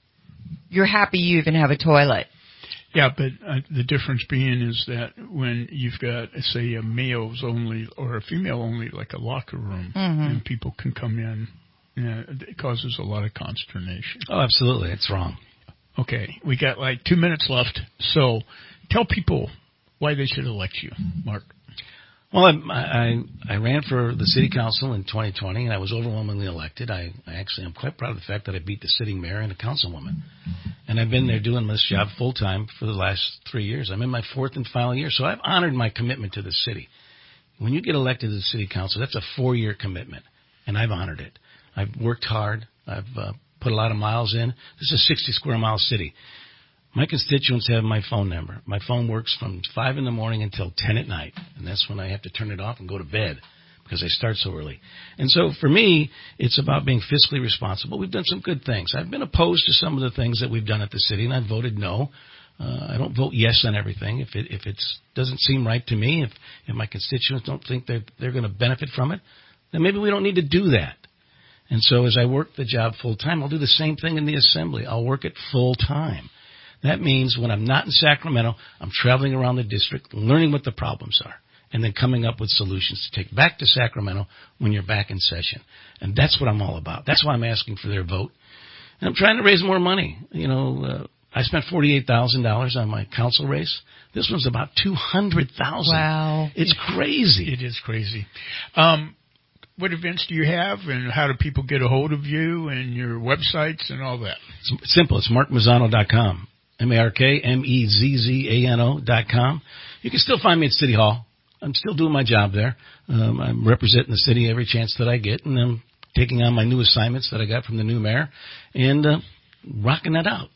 you're happy you even have a toilet. Yeah, but uh, the difference being is that when you've got, say, a males only or a female only, like a locker room, Mm-hmm. and people can come in, you know, it causes a lot of consternation. Oh, absolutely. It's wrong. Okay, we got like two minutes left, so tell people why they should elect you, Mark. Well, I, I I ran for the city council in twenty twenty, and I was overwhelmingly elected. I, I actually am quite proud of the fact that I beat the sitting mayor and a councilwoman. And I've been there doing this job full time for the last three years. I'm in my fourth and final year, so I've honored my commitment to the city. When you get elected to the city council, that's a four-year commitment, and I've honored it. I've worked hard. I've uh, put a lot of miles in. This is a sixty-square-mile city. My constituents have my phone number. My phone works from five in the morning until ten at night, and that's when I have to turn it off and go to bed because I start so early. And so for me, it's about being fiscally responsible. We've done some good things. I've been opposed to some of the things that we've done at the city, and I've voted no. Uh, I don't vote yes on everything. If it if it doesn't seem right to me, if, if my constituents don't think that they're going to benefit from it, then maybe we don't need to do that. And so as I work the job full time, I'll do the same thing in the assembly. I'll work it full time. That means when I'm not in Sacramento, I'm traveling around the district, learning what the problems are, and then coming up with solutions to take back to Sacramento when you're back in session. And that's what I'm all about. That's why I'm asking for their vote. And I'm trying to raise more money. You know, uh, I spent forty-eight thousand dollars on my council race. This one's about two hundred thousand dollars. Wow. It's crazy. It is crazy. Um, what events do you have, and how do people get a hold of you and your websites and all that? It's simple. It's mark mazzano dot com. M A R K M E Z Z A N O dot com. You can still find me at City Hall. I'm still doing my job there. Um, I'm representing the city every chance that I get, and I'm taking on my new assignments that I got from the new mayor and uh, rocking that out.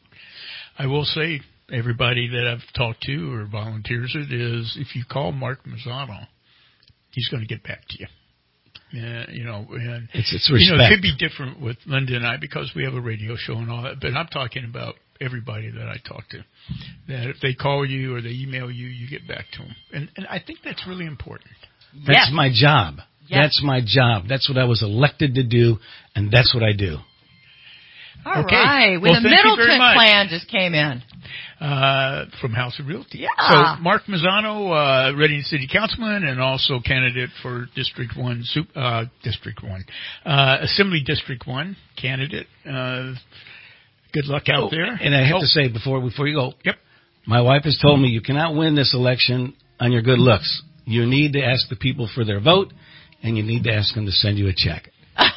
I will say, everybody that I've talked to or volunteers it is, if you call Mark Mazzano, he's going to get back to you. Yeah, you know, and it's, it's respect. You know, it could be different with Linda and I because we have a radio show and all that, but I'm talking about everybody that I talk to. That if they call you or they email you, you get back to them. And, and I think that's really important. That's yes. my job. Yes. That's my job. That's what I was elected to do, and that's what I do. All okay. right. Well, well, the thank Middleton you very much. plan just came in. Uh, from House of Realty. Yeah. So Mark Mazzano, uh, Reading City Councilman and also candidate for District One, uh, District One, uh, Assembly District One candidate. Uh, good luck out oh, there. And I have oh. to say before before you go. Yep. My wife has told me you cannot win this election on your good looks. You need to ask the people for their vote, and you need to ask them to send you a check.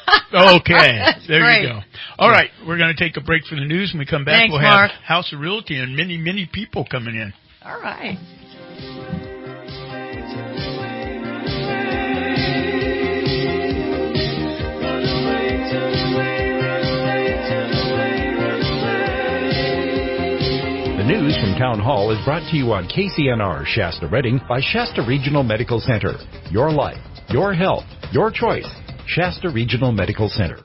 Okay, there great. you go. All right, we're going to take a break from the news. When we come back, Thanks, we'll Mark. have House of Realty and many, many people coming in. All right. Run away news from Town Hall is brought to you on K C N R Shasta Redding by Shasta Regional Medical Center. Your life, your health, your choice. Shasta Regional Medical Center.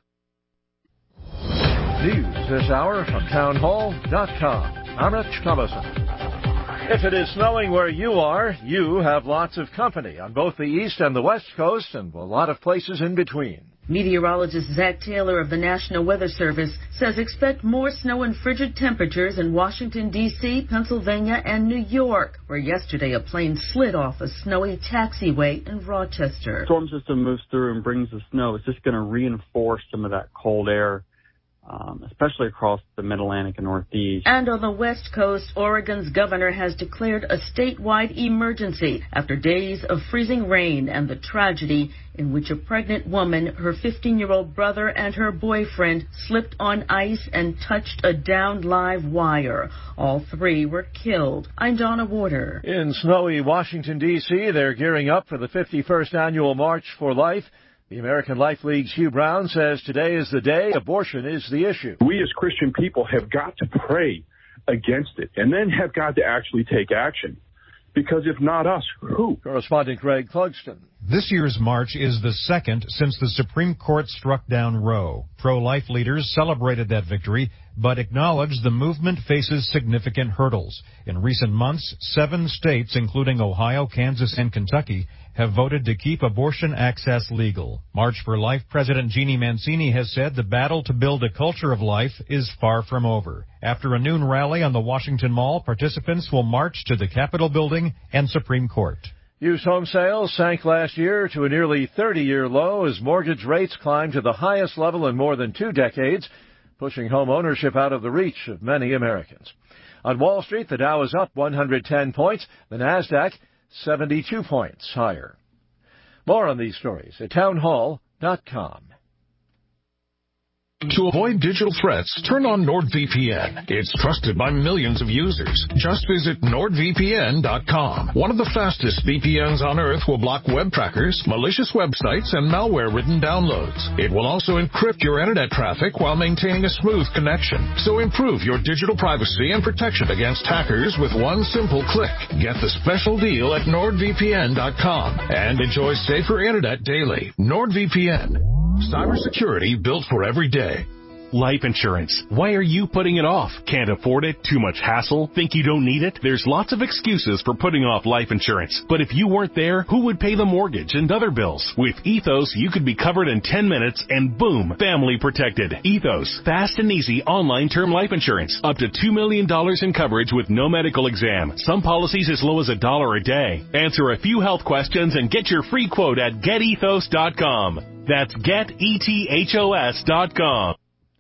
News this hour from town hall dot com. I'm Rich Thomason. If it is snowing where you are, you have lots of company on both the east and the west coast and a lot of places in between. Meteorologist Zach Taylor of the National Weather Service says expect more snow and frigid temperatures in Washington, D C, Pennsylvania, and New York, where yesterday a plane slid off a snowy taxiway in Rochester. The storm system moves through and brings the snow. It's just going to reinforce some of that cold air, Um, especially across the Mid-Atlantic and Northeast. And on the West Coast, Oregon's governor has declared a statewide emergency after days of freezing rain and the tragedy in which a pregnant woman, her fifteen-year-old brother, and her boyfriend slipped on ice and touched a downed live wire. All three were killed. I'm Donna Warder. In snowy Washington, D C, they're gearing up for the fifty-first annual March for Life. The American Life League's Hugh Brown says today is the day. Abortion is the issue. We as Christian people have got to pray against it and then have got to actually take action. Because if not us, who? Correspondent Greg Clugston. This year's march is the second since the Supreme Court struck down Roe. Pro-life leaders celebrated that victory, but acknowledged the movement faces significant hurdles. In recent months, seven states, including Ohio, Kansas, and Kentucky, have voted to keep abortion access legal. March for Life President Jeannie Mancini has said the battle to build a culture of life is far from over. After a noon rally on the Washington Mall, participants will march to the Capitol building and Supreme Court. Used home sales sank last year to a nearly thirty-year low as mortgage rates climbed to the highest level in more than two decades, pushing home ownership out of the reach of many Americans. On Wall Street, the Dow is up one hundred ten points, the Nasdaq seventy-two points higher. More on these stories at town hall dot com. To avoid digital threats, turn on NordVPN. It's trusted by millions of users. Just visit nord V P N dot com. One of the fastest V P Ns on Earth will block web trackers, malicious websites, and malware-ridden downloads. It will also encrypt your internet traffic while maintaining a smooth connection. So improve your digital privacy and protection against hackers with one simple click. Get the special deal at nord V P N dot com and enjoy safer internet daily. NordVPN. Cybersecurity built for every day. Life insurance. Why are you putting it off? Can't afford it? Too much hassle? Think you don't need it? There's lots of excuses for putting off life insurance. But if you weren't there, who would pay the mortgage and other bills? With Ethos, you could be covered in ten minutes and boom, family protected. Ethos. Fast and easy online term life insurance. Up to two million dollars in coverage with no medical exam. Some policies as low as a dollar a day. Answer a few health questions and get your free quote at get ethos dot com. That's get ethos dot com.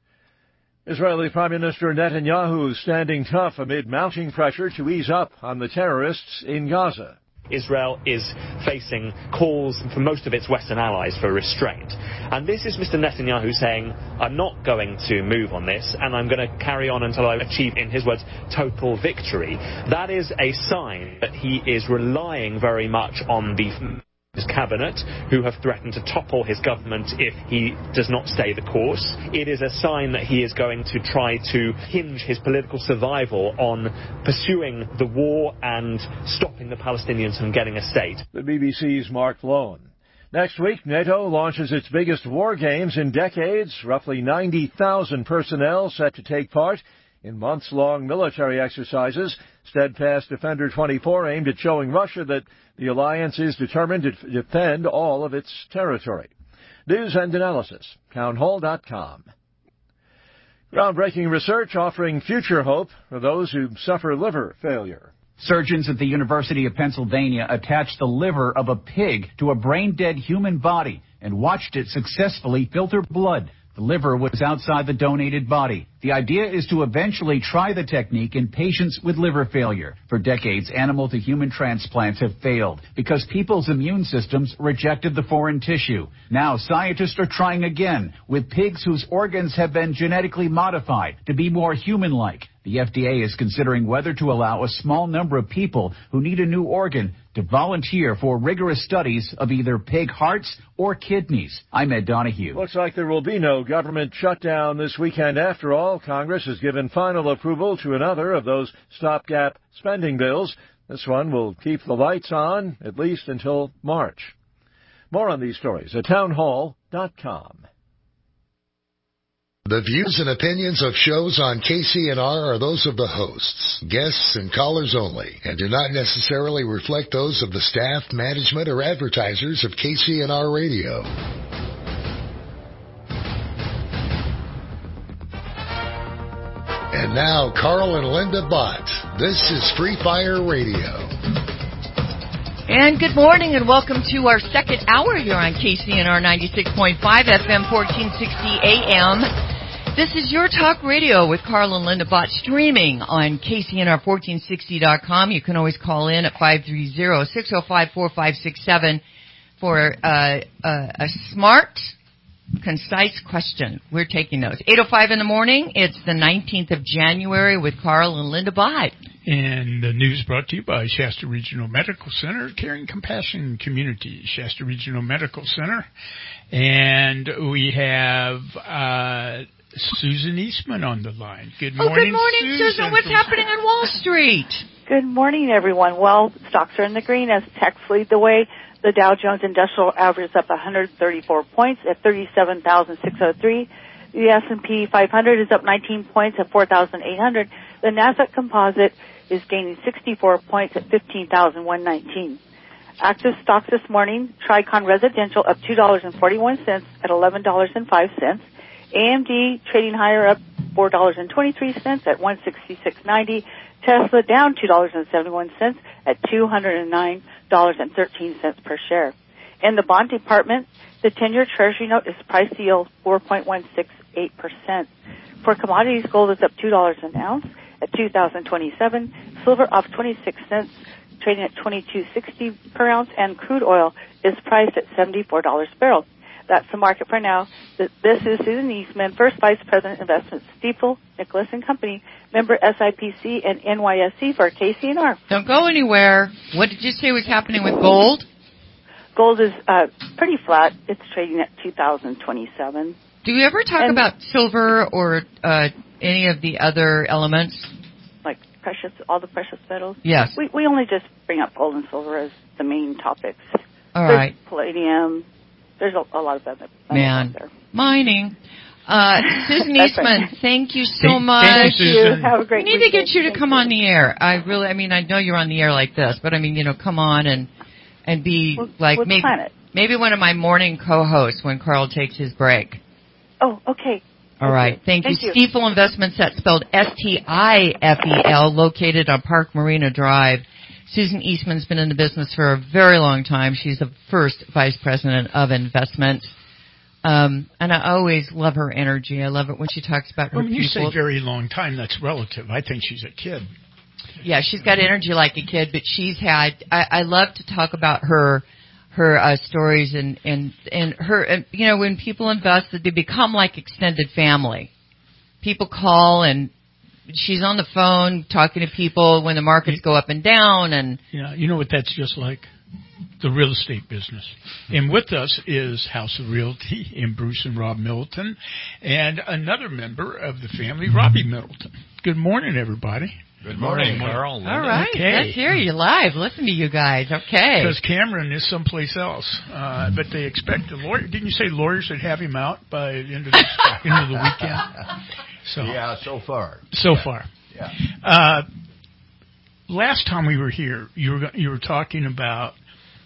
Israeli Prime Minister Netanyahu standing tough amid mounting pressure to ease up on the terrorists in Gaza. Israel is facing calls from most of its Western allies for restraint. And this is Mister Netanyahu saying, I'm not going to move on this, and I'm going to carry on until I achieve, in his words, total victory. That is a sign that he is relying very much on the his cabinet, who have threatened to topple his government if he does not stay the course. It is a sign that he is going to try to hinge his political survival on pursuing the war and stopping the Palestinians from getting a state. The B B C's Mark Lone. Next week, NATO launches its biggest war games in decades. Roughly ninety thousand personnel set to take part in months-long military exercises. Steadfast Defender twenty-four aimed at showing Russia that the alliance is determined to defend all of its territory. News and analysis, town hall dot com. Groundbreaking research offering future hope for those who suffer liver failure. Surgeons at the University of Pennsylvania attached the liver of a pig to a brain-dead human body and watched it successfully filter blood. The liver was outside the donated body. The idea is to eventually try the technique in patients with liver failure. For decades, animal-to-human transplants have failed because people's immune systems rejected the foreign tissue. Now, scientists are trying again with pigs whose organs have been genetically modified to be more human-like. The F D A is considering whether to allow a small number of people who need a new organ to volunteer for rigorous studies of either pig hearts or kidneys. I'm Ed Donahue. Looks like there will be no government shutdown this weekend after all. Congress has given final approval to another of those stopgap spending bills. This one will keep the lights on at least until March. More on these stories at townhall dot com. The views and opinions of shows on K C N R are those of the hosts, guests, and callers only, and do not necessarily reflect those of the staff, management, or advertisers of K C N R Radio. And now, Carl and Linda Bott. This is Free Fire Radio. And good morning and welcome to our second hour here on K C N R ninety-six point five F M fourteen sixty A M. This is your talk radio with Carl and Linda Bott, streaming on K C N R fourteen sixty dot com. You can always call in at five three zero, six zero five, four five six seven for uh, uh, a smart, concise question. We're taking notes. eight oh five in the morning. It's the nineteenth of January with Carl and Linda Bott. And the news brought to you by Shasta Regional Medical Center, Caring Compassion Community, Shasta Regional Medical Center. And we have uh, Susan Eastman on the line. Good morning, Oh, good morning, Susan. Susan. What's happening on Wall Street? Good morning, everyone. Well, stocks are in the green as techs lead the way. The Dow Jones Industrial Average is up one hundred thirty-four points at thirty-seven thousand six hundred three. The S and P five hundred is up nineteen points at four thousand eight hundred. The Nasdaq Composite is gaining sixty-four points at fifteen thousand one hundred nineteen. Active stocks this morning, Tricon Residential up two dollars and forty-one cents at eleven dollars and five cents. A M D trading higher up four dollars and twenty-three cents at one hundred sixty-six ninety. Tesla down two dollars and seventy-one cents at two hundred nine dollars and thirteen cents per share. In the bond department, the ten-year Treasury note is priced to yield four point one six eight percent. For commodities, gold is up two dollars an ounce at two thousand twenty-seven. Silver off twenty-six cents, trading at twenty-two sixty per ounce, and crude oil is priced at seventy-four dollars a barrel. That's the market for now. This is Susan Eastman, First Vice President, Investments, Stifel, Nicholas and Company, member S I P C and N Y S C for K C N R. Don't go anywhere. What did you say was happening with gold? Gold is uh, pretty flat. It's trading at two thousand twenty-seven. Do you ever talk and, about silver or uh, any of the other elements? Like precious, all the precious metals? Yes. We we only just bring up gold and silver as the main topics. All There's right. Palladium. There's a, a lot of other Man, there. Mining. Uh, Susan Eastman, right. thank you so thank, much. Thank you. Have a great We need weekend. to get you to thank come you. on the air. I really, I mean, I know you're on the air like this, but I mean, you know, come on and and be we'll, like we'll maybe maybe one of my morning co-hosts when Carl takes his break. Oh, okay. All right. Thank, Thank you. you. Stifel Investments, that's spelled S T I F E L, located on Park Marina Drive. Susan Eastman's been in the business for a very long time. She's the first vice president of investments. Um, and I always love her energy. I love it when she talks about her well, when you people. say very long time, that's relative. I think she's a kid. Yeah, she's got energy like a kid, but she's had, I, I love to talk about her, her, uh, stories and, and, and her, and, you know, when people invest, they become like extended family. People call and she's on the phone talking to people when the markets go up and down and. Yeah, you know what that's just like? The real estate business. And with us is House of Realty and Bruce and Rob Middleton and another member of the family, Robbie Middleton. Good morning, everybody. Good morning, Carl. All right, okay. Let's hear you live. Listen to you guys. Okay. Because Cameron is someplace else, uh, but they expect the lawyer. Didn't you say lawyers would have him out by the end of the, end of the weekend? So yeah, so far. So yeah. far. Yeah. Uh, last time we were here, you were you were talking about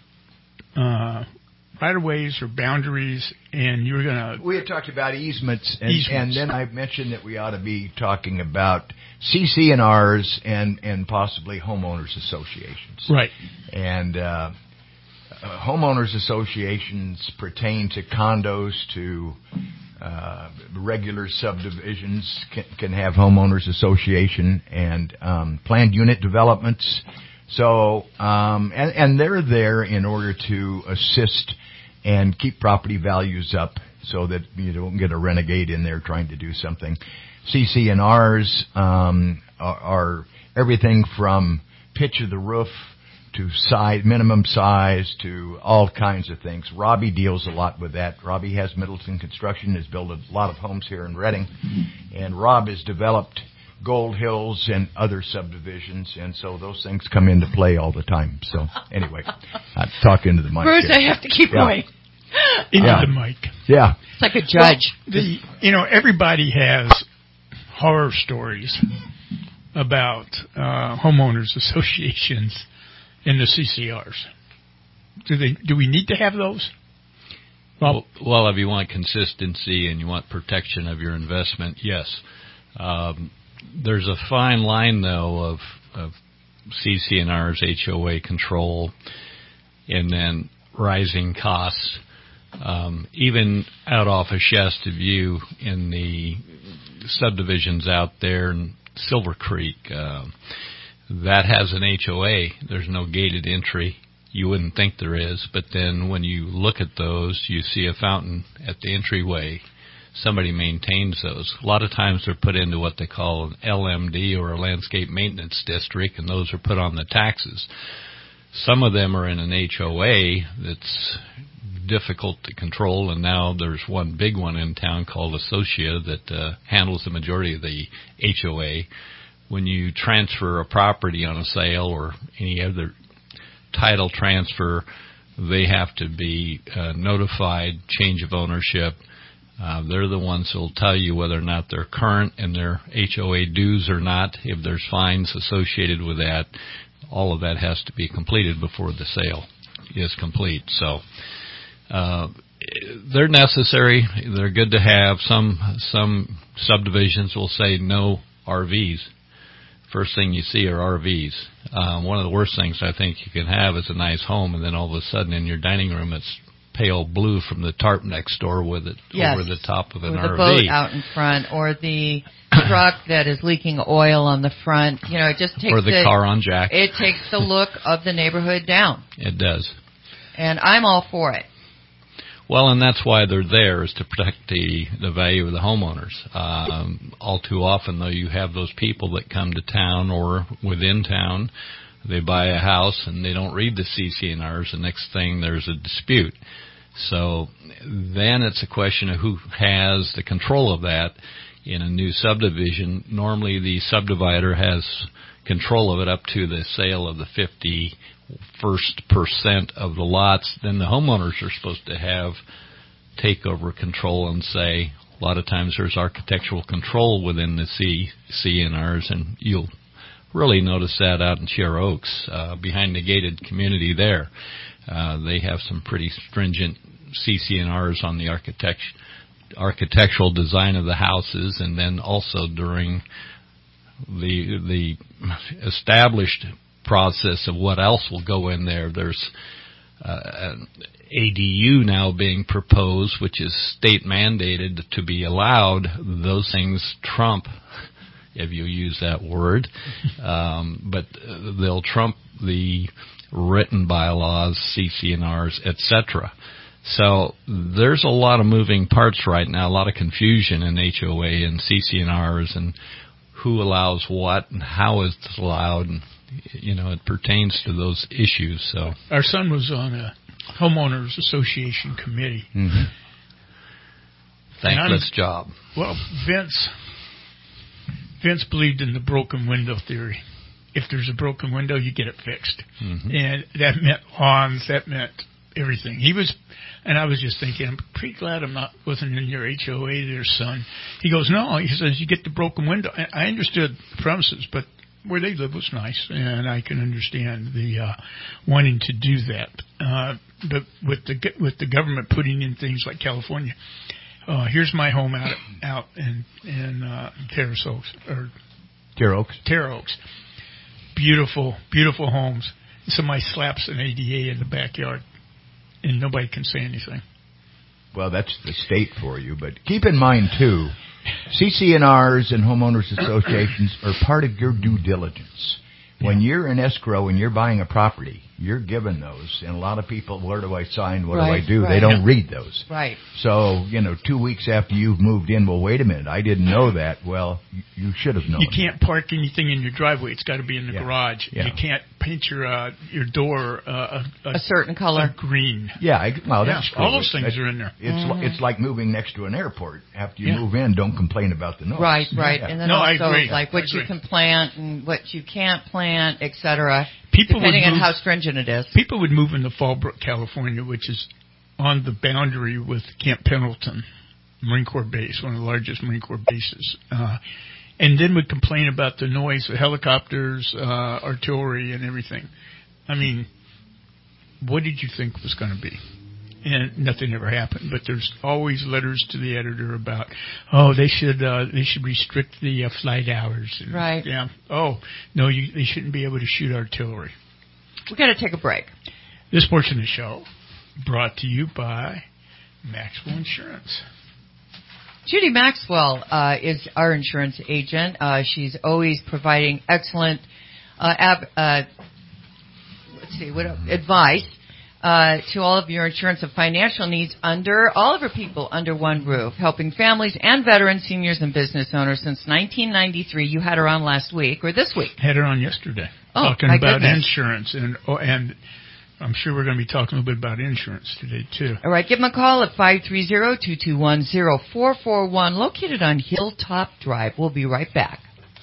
uh, right-of-ways or boundaries, and you were going to... We had talked about easements, and, easements, and then I mentioned that we ought to be talking about C C N Rs and, and possibly homeowners associations. Right. And uh, uh, homeowners associations pertain to condos, to uh, regular subdivisions can, can have homeowners association, and um, planned unit developments. So, um, and, and they're there in order to assist and keep property values up so that you don't get a renegade in there trying to do something. C C N Rs um, are, are everything from pitch of the roof to size, minimum size, to all kinds of things. Robbie deals a lot with that. Robbie has Middleton Construction, has built a lot of homes here in Reading, and Rob has developed Gold Hills and other subdivisions, and so those things come into play all the time. So anyway, I'm talking to the mic. Bruce, here. I have to keep yeah. going. Into yeah. the mic. Yeah. It's like a judge. Well, the, you know, everybody has horror stories about uh, homeowners associations in the C C Rs. Do they? Do we need to have those? Well, well, if you want consistency and you want protection of your investment, yes. Um, there's a fine line, though, of, of C C N Rs, H O A control, and then rising costs. Um, even out off of Shasta View in the subdivisions out there in Silver Creek, uh, that has an H O A. There's no gated entry. You wouldn't think there is, but then when you look at those, you see a fountain at the entryway. Somebody maintains those. A lot of times they're put into what they call an L M D, or a landscape maintenance district, and those are put on the taxes. Some of them are in an H O A that's difficult to control, and now there's one big one in town called Associa that uh, handles the majority of the H O A. When you transfer a property on a sale or any other title transfer, they have to be uh, notified, change of ownership. Uh, they're the ones who will tell you whether or not they're current in their H O A dues or not. If there's fines associated with that, all of that has to be completed before the sale is complete. So uh, they're necessary. They're good to have. Some some subdivisions will say no R Vs. First thing you see are R Vs. Um, one of the worst things I think you can have is a nice home, and then all of a sudden in your dining room it's pale blue from the tarp next door with it yes. over the top of an or R V. Or the boat out in front, or the truck that is leaking oil on the front. You know, it just takes or the, the car on jack. It takes the look of the neighborhood down. It does. And I'm all for it. Well, and that's why they're there, is to protect the, the value of the homeowners. Um, all too often, though, you have those people that come to town or within town. They buy a house and they don't read the C C N Rs. The next thing, there's a dispute. So then it's a question of who has the control of that. In a new subdivision, normally the subdivider has control of it up to the sale of the fifty-first percent of the lots. Then the homeowners are supposed to have takeover control and say, a lot of times there's architectural control within the C C N Rs, and you'll really notice that out in Sierra Oaks, uh, behind the gated community there. Uh, they have some pretty stringent C C N Rs on the architect, architectural design of the houses, and then also during the the established process of what else will go in there. There's uh, an A D U now being proposed, which is state mandated to be allowed. Those things trump, if you use that word, um, but they'll trump the written bylaws, C C N Rs, et cetera. So there's a lot of moving parts right now, a lot of confusion in H O A and C C N Rs and who allows what and how it's allowed, and you know, it pertains to those issues. So our son was on a homeowners association committee. Mm-hmm. Thankless job. Well, Vince Vince believed in the broken window theory. If there's a broken window, you get it fixed. Mm-hmm. And that meant lawns, that meant everything. He was, and I was just thinking, I'm pretty glad I'm not, wasn't in your H O A there, son. He goes, no, he says, you get the broken window. And I understood the premises, but where they live was nice, and I can understand the uh, wanting to do that. Uh, but with the with the government putting in things like California, uh, here's my home out out in in uh, Terrace Oaks or Terra Oaks. Terra Oaks. Beautiful, beautiful homes. Somebody slaps an A D A in the backyard, and nobody can say anything. Well, that's the state for you. But keep in mind, too, C C N Rs and homeowners associations are part of your due diligence. When you're in escrow and you're buying a property, you're given those. And a lot of people, where do I sign? What right, do I do? Right. They don't read those. Right. So, you know, two weeks after you've moved in, well, wait a minute, I didn't know that. Well, you, you should have known. You can't park anything in your driveway. It's got to be in the yeah. garage. Yeah. You can't paint your uh, your door uh, a, a, a certain color. A green. Yeah, I, well, yeah, that's true. all those things it's, are in there. It's, mm-hmm. li- it's like moving next to an airport. After you yeah. move in, don't complain about the noise. Right, right. Yeah. And then no, also, I agree. like, what I agree. you can plant and what you can't plant, et cetera. People depending move, on how stringent it is. People would move into Fallbrook, California, which is on the boundary with Camp Pendleton Marine Corps base, one of the largest Marine Corps bases, uh, and then would complain about the noise of helicopters, uh, artillery, and everything. I mean, what did you think was going to be? And nothing ever happened. But there's always letters to the editor about, oh, they should uh, they should restrict the uh, flight hours. And, right. Yeah. Oh, no, you, they shouldn't be able to shoot artillery. We've got to take a break. This portion of the show brought to you by Maxwell Insurance. Judy Maxwell uh, is our insurance agent. Uh, she's always providing excellent uh, ab, uh, let's see, what advice uh, to all of your insurance and financial needs under all of her people under one roof, helping families and veterans, seniors, and business owners since nineteen ninety-three. You had her on last week or this week? Had her on yesterday, oh, talking my about goodness. insurance and oh, and. I'm sure we're going to be talking a little bit about insurance today, too. All right, give them a call at five three zero, two two one, zero four four one, located on Hilltop Drive. We'll be right back.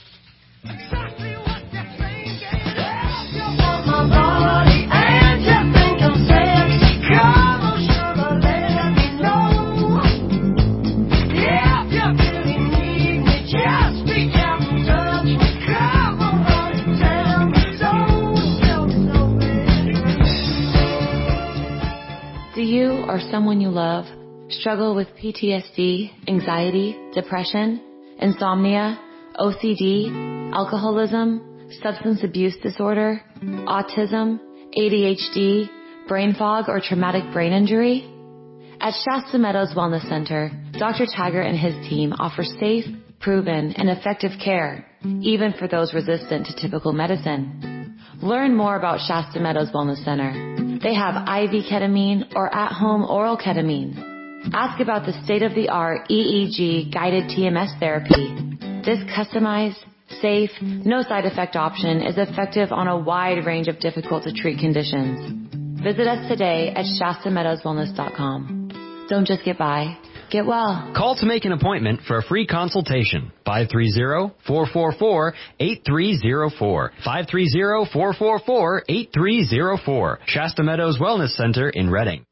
Do you or someone you love struggle with P T S D, anxiety, depression, insomnia, O C D, alcoholism, substance abuse disorder, autism, A D H D, brain fog, or traumatic brain injury? At Shasta Meadows Wellness Center, Doctor Taggart and his team offer safe, proven, and effective care, even for those resistant to typical medicine. Learn more about Shasta Meadows Wellness Center. They have I V ketamine or at-home oral ketamine. Ask about the state-of-the-art E E G guided T M S therapy. This customized, safe, no side effect option is effective on a wide range of difficult to treat conditions. Visit us today at Shasta Meadows Wellness dot com. Don't just get by. Get well. Call to make an appointment for a free consultation. five three zero, four four four, eight three zero four. five three zero, four four four, eight three zero four. Shasta Meadows Wellness Center in Reading.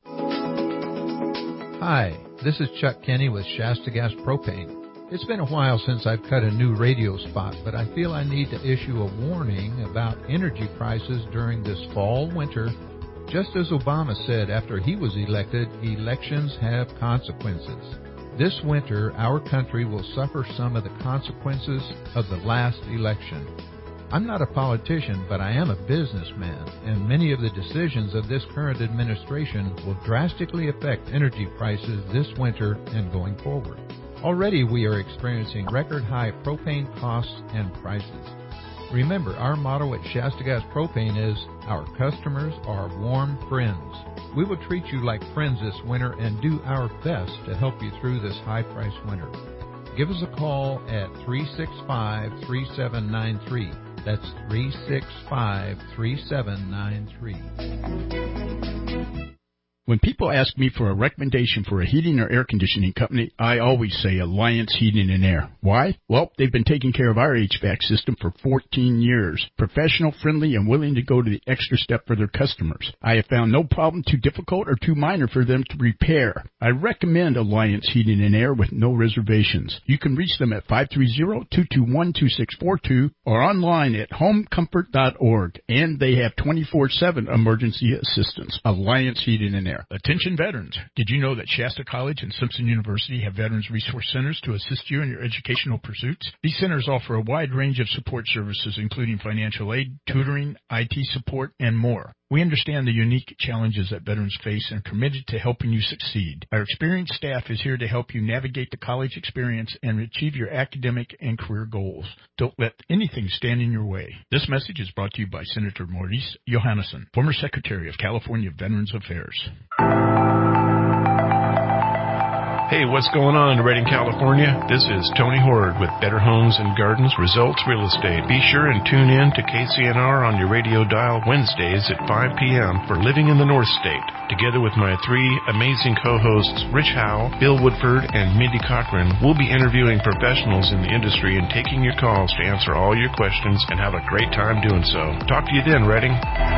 Hi, this is Chuck Kenny with Shasta Gas Propane. It's been a while since I've cut a new radio spot, but I feel I need to issue a warning about energy prices during this fall, winter. Just as Obama said after he was elected, elections have consequences. This winter, our country will suffer some of the consequences of the last election. I'm not a politician, but I am a businessman, and many of the decisions of this current administration will drastically affect energy prices this winter and going forward. Already we are experiencing record-high propane costs and prices. Remember, our motto at Shasta Gas Propane is, our customers are warm friends. We will treat you like friends this winter and do our best to help you through this high-priced winter. Give us a call at three six five, three seven nine three. That's three six five, three seven nine three. When people ask me for a recommendation for a heating or air conditioning company, I always say Alliance Heating and Air. Why? Well, they've been taking care of our H V A C system for fourteen years. Professional, friendly, and willing to go to the extra step for their customers. I have found no problem too difficult or too minor for them to repair. I recommend Alliance Heating and Air with no reservations. You can reach them at five three zero, two two one, two six four two or online at home comfort dot org. And they have twenty-four seven emergency assistance. Alliance Heating and Air. Attention veterans. Did you know that Shasta College and Simpson University have Veterans Resource Centers to assist you in your educational pursuits? These centers offer a wide range of support services, including financial aid, tutoring, I T support, and more. We understand the unique challenges that veterans face and are committed to helping you succeed. Our experienced staff is here to help you navigate the college experience and achieve your academic and career goals. Don't let anything stand in your way. This message is brought to you by Senator Maurice Johannesson, former Secretary of California Veterans Affairs. Hey, what's going on in Redding, California? This is Tony Horde with Better Homes and Gardens Results Real Estate. Be sure and tune in to K C N R on your radio dial Wednesdays at five p.m. for Living in the North State. Together with my three amazing co-hosts, Rich Howe, Bill Woodford, and Mindy Cochran, we'll be interviewing professionals in the industry and taking your calls to answer all your questions and have a great time doing so. Talk to you then, Redding.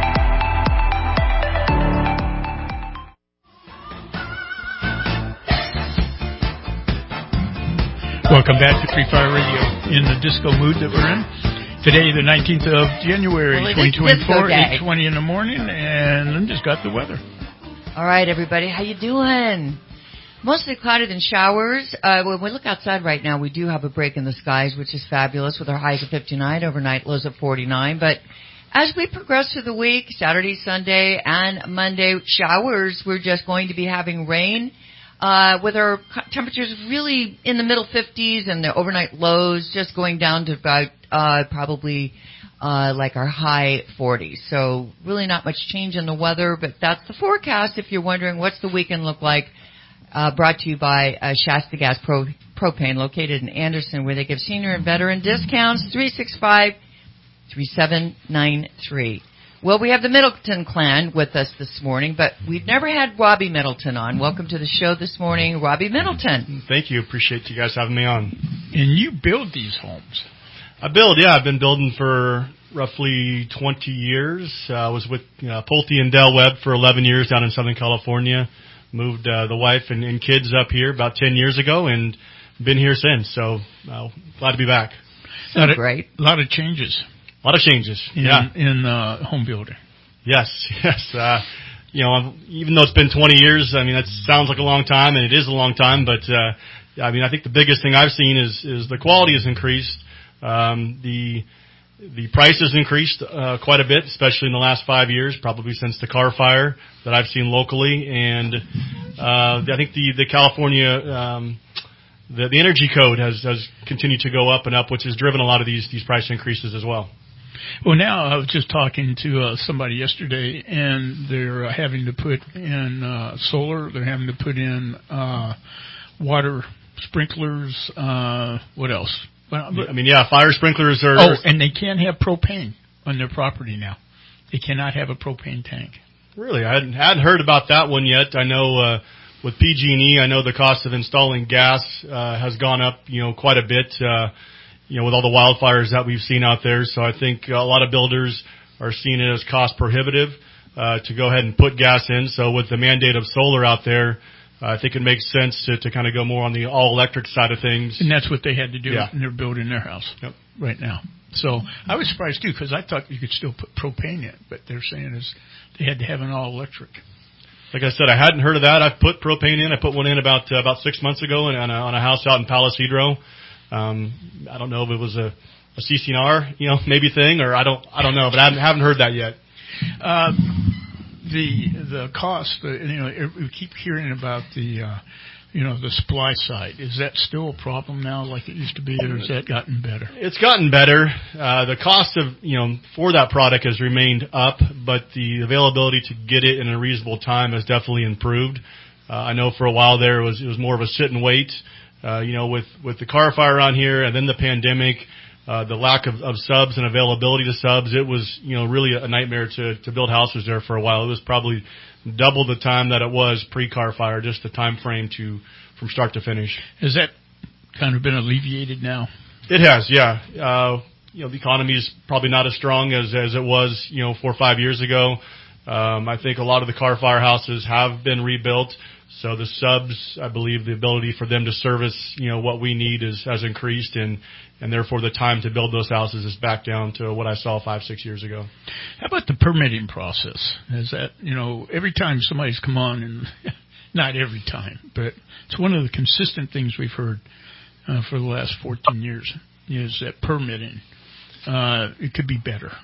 Welcome back to Free Fire Radio in the disco mood that we're in. Today, the nineteenth of January, well, twenty twenty-four, eight twenty in the morning, and Linda's got the weather. All right, everybody, how you doing? Mostly cloudy than showers. Uh, when we look outside right now, we do have a break in the skies, which is fabulous, with our highs of fifty-nine, overnight lows of forty-nine. But as we progress through the week, Saturday, Sunday, and Monday, showers, we're just going to be having rain. Uh, with our temperatures really in the middle fifties and the overnight lows just going down to about, uh, probably, uh, like our high forties. So really not much change in the weather, but that's the forecast if you're wondering what's the weekend look like. Uh, brought to you by, uh, Shasta Gas Pro- Propane located in Anderson, where they give senior and veteran discounts. three six five, three seven nine three. Well, we have the Middleton clan with us this morning, but we've never had Robbie Middleton on. Welcome to the show this morning, Robbie Middleton. Thank you. Appreciate you guys having me on. And you build these homes. I build, yeah. I've been building for roughly twenty years. Uh, I was with uh, Pulte and Del Webb for eleven years down in Southern California. Moved uh, the wife and, and kids up here about ten years ago and been here since. So uh, glad to be back. So lot of, great. A lot of changes. A lot of changes, in, yeah. In uh, home builder. Yes, yes. Uh, you know, even though it's been twenty years, I mean, that sounds like a long time, and it is a long time. But uh, I mean, I think the biggest thing I've seen is is the quality has increased. Um, the the price has increased uh, quite a bit, especially in the last five years, probably since the car fire that I've seen locally. And uh, I think the the California um, the the energy code has has continued to go up and up, which has driven a lot of these these price increases as well. Well, now I was just talking to uh, somebody yesterday, and they're uh, having to put in uh, solar. They're having to put in uh, water sprinklers. Uh, what else? Well, I mean, yeah, fire sprinklers are. Oh, and they can't have propane on their property now. They cannot have a propane tank. Really, I hadn't, hadn't heard about that one yet. I know uh, with P G and E, I know the cost of installing gas uh, has gone up, you know, quite a bit. Uh, You know, with all the wildfires that we've seen out there. So I think a lot of builders are seeing it as cost prohibitive uh, to go ahead and put gas in. So with the mandate of solar out there, uh, I think it makes sense to, to kind of go more on the all-electric side of things. And that's what they had to do yeah. when they're building their house yep. right now. So I was surprised, too, because I thought you could still put propane in, but they're saying is they had to have an all-electric. Like I said, I hadn't heard of that. I've put propane in. I put one in about uh, about six months ago on a, on a house out in Palisadro. Um, I don't know if it was a, a C C N R, you know, maybe thing, or I don't, I don't know, but I haven't, haven't heard that yet. Uh, the, the cost, uh, you know, we keep hearing about the, uh, you know, the supply side. Is that still a problem now like it used to be, or has that gotten better? It's gotten better. Uh, the cost of, you know, for that product has remained up, but the availability to get it in a reasonable time has definitely improved. Uh, I know for a while there it was, it was more of a sit and wait. Uh, you know, with, with the car fire on here and then the pandemic, uh, the lack of, of subs and availability to subs, it was, you know, really a nightmare to, to build houses there for a while. It was probably double the time that it was pre-car fire, just the time frame to, from start to finish. Has that kind of been alleviated now? It has, yeah. Uh, you know, the economy is probably not as strong as, as it was, you know, four or five years ago. Um, I think a lot of the car fire houses have been rebuilt. So the subs, I believe the ability for them to service, you know, what we need is, has increased, and, and therefore the time to build those houses is back down to what I saw five, six years ago. How about the permitting process? Is that, you know, every time somebody's come on, and not every time, but it's one of the consistent things we've heard uh, for the last fourteen years is that permitting, uh, it could be better.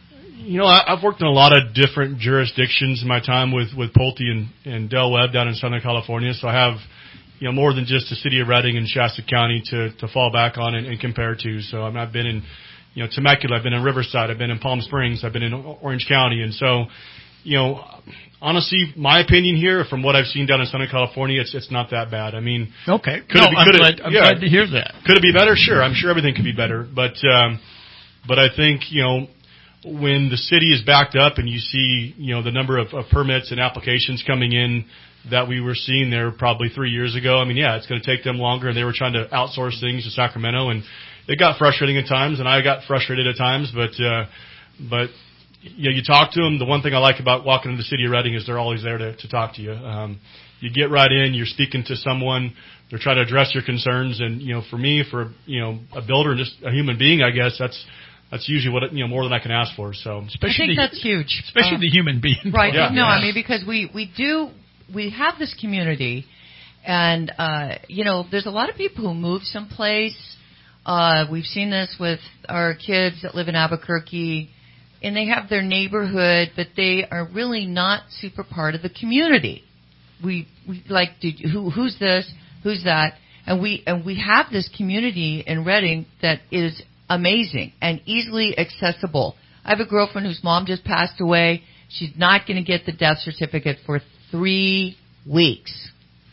You know, I, I've worked in a lot of different jurisdictions in my time with, with Pulte and, and Del Webb down in Southern California. So I have, you know, more than just the city of Redding and Shasta County to, to fall back on and, and compare to. So I mean, I've been in, you know, Temecula, I've been in Riverside, I've been in Palm Springs, I've been in Orange County. And so, you know, honestly, my opinion here, from what I've seen down in Southern California, it's it's not that bad. I mean, okay, could no, it be, I'm, could glad, it, I'm yeah, glad to hear that. Could it be better? Sure, I'm sure everything could be better, but um, but I think, you know, when the city is backed up and you see, you know, the number of, of permits and applications coming in that we were seeing there probably three years ago, I mean, yeah, it's going to take them longer, and they were trying to outsource things to Sacramento, and it got frustrating at times, and I got frustrated at times, but uh, but. You know, you talk to them. The one thing I like about walking into the city of Redding is they're always there to, to talk to you. Um, you get right in, you're speaking to someone, they're trying to address your concerns. And, you know, for me, for, you know, a builder and just a human being, I guess that's, that's usually what, you know, more than I can ask for. So, especially I think the, that's huge. Especially uh, the human being. Right. Yeah. No, Yeah. I mean, because we, we do, we have this community, and, uh, you know, there's a lot of people who move someplace. Uh, we've seen this with our kids that live in Albuquerque, and they have their neighborhood, but they are really not super part of the community. We, we like, did, who, who's this, who's that, and we and we have this community in Redding that is amazing and easily accessible. I have a girlfriend whose mom just passed away. She's not going to get the death certificate for three weeks.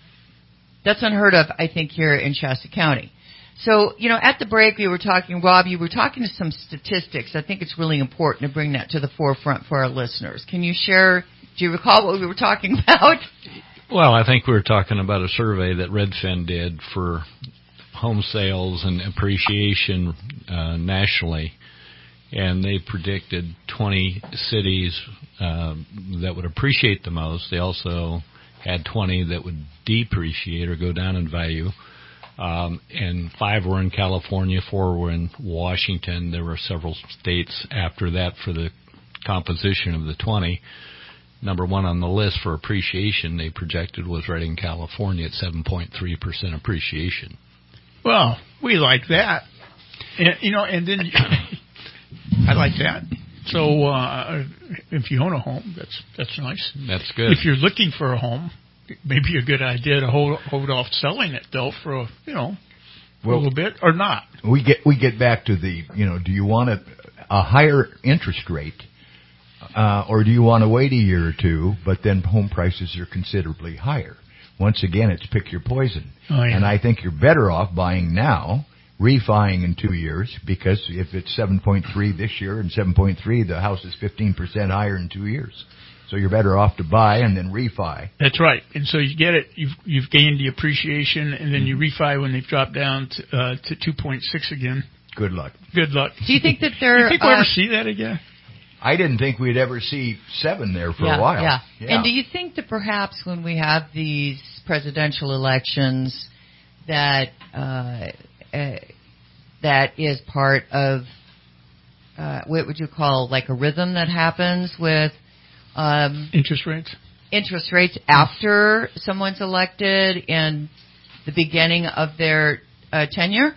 That's unheard of, I think, here in Shasta County. So, you know, at the break we were talking, Rob, you were talking to some statistics. I think it's really important to bring that to the forefront for our listeners. Can you share, do you recall what we were talking about? Well, I think we were talking about a survey that Redfin did for home sales and appreciation uh, nationally, and they predicted twenty cities uh, that would appreciate the most. They also had twenty that would depreciate or go down in value. Um, and five were in California, four were in Washington. There were several states after that for the composition of the twenty. Number one on the list for appreciation, they projected, was Redding, California, at seven point three percent appreciation. Well, we like that. And, you know, and then I like that. So uh, if you own a home, that's that's nice. That's good. If you're looking for a home, maybe a good idea to hold hold off selling it though for a, you know for well, a little bit or not. We get we get back to the you know do you want a, a higher interest rate uh, or do you want to wait a year or two, but then home prices are considerably higher. Once again, it's pick your poison, oh, yeah. and I think you're better off buying now, refining in two years, because if it's seven point three this year and seven point three, the house is fifteen percent higher in two years. So you're better off to buy and then refi. That's right. And so you get it. You've you've gained the appreciation, and then you refi when they've dropped down to, uh, to two point six again. Good luck. Good luck. Do you think that there? Do you think we'll uh, ever see that again? I didn't think we'd ever see seven there for yeah, a while. Yeah. yeah. And do you think that perhaps when we have these presidential elections, that uh, uh, that is part of uh, what would you call like a rhythm that happens with um, interest rates? Interest rates after someone's elected and the beginning of their uh, tenure?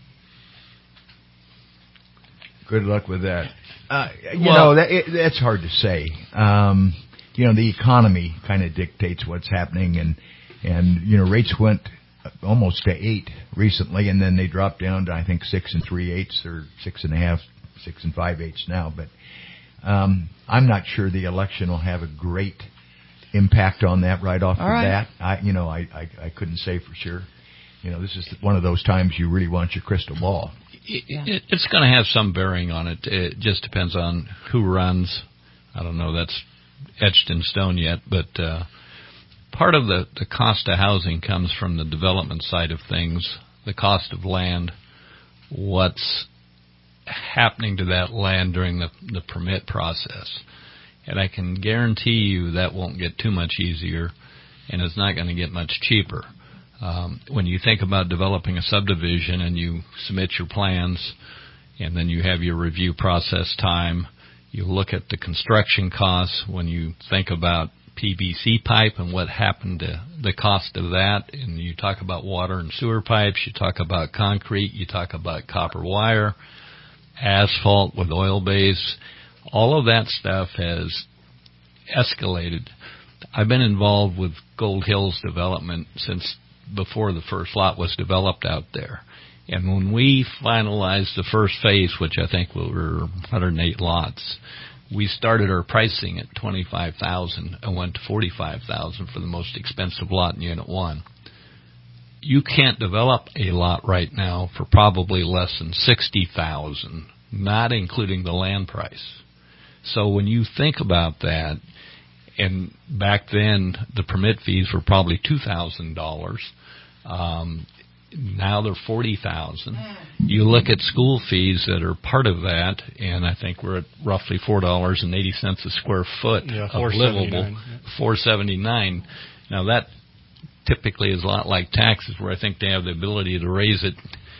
Good luck with that. Uh, you well, know, that, it, that's hard to say. Um, you know, the economy kind of dictates what's happening, and and you know, rates went almost to eight recently, and then they dropped down to I think six and three eighths or six and a half, six and five eighths now. But um, I'm not sure the election will have a great impact on that right off All the right. bat. I, you know, I, I I couldn't say for sure. You know, this is one of those times you really want your crystal ball. It, it, it's going to have some bearing on it. It just depends on who runs. I don't know. That's etched in stone yet. But uh, part of the, the cost of housing comes from the development side of things, the cost of land, what's happening to that land during the, the permit process. And I can guarantee you that won't get too much easier, and it's not going to get much cheaper. Um, when you think about developing a subdivision and you submit your plans and then you have your review process time, you look at the construction costs. When you think about P V C pipe and what happened to the cost of that, and you talk about water and sewer pipes, you talk about concrete, you talk about copper wire, asphalt with oil base, All of that stuff has escalated. I've been involved with Gold Hills development since before the first lot was developed out there. And when we finalized the first phase, which I think were one hundred eight lots, we started our pricing at twenty-five thousand dollars and went to forty-five thousand dollars for the most expensive lot in Unit one. You can't develop a lot right now for probably less than sixty thousand dollars, not including the land price. So when you think about that, and back then the permit fees were probably two thousand dollars. Um, now they're forty thousand dollars. You look at school fees that are part of that, and I think we're at roughly four dollars and eighty cents a square foot yeah, of livable, four seventy-nine. Now that typically is a lot like taxes, where I think they have the ability to raise it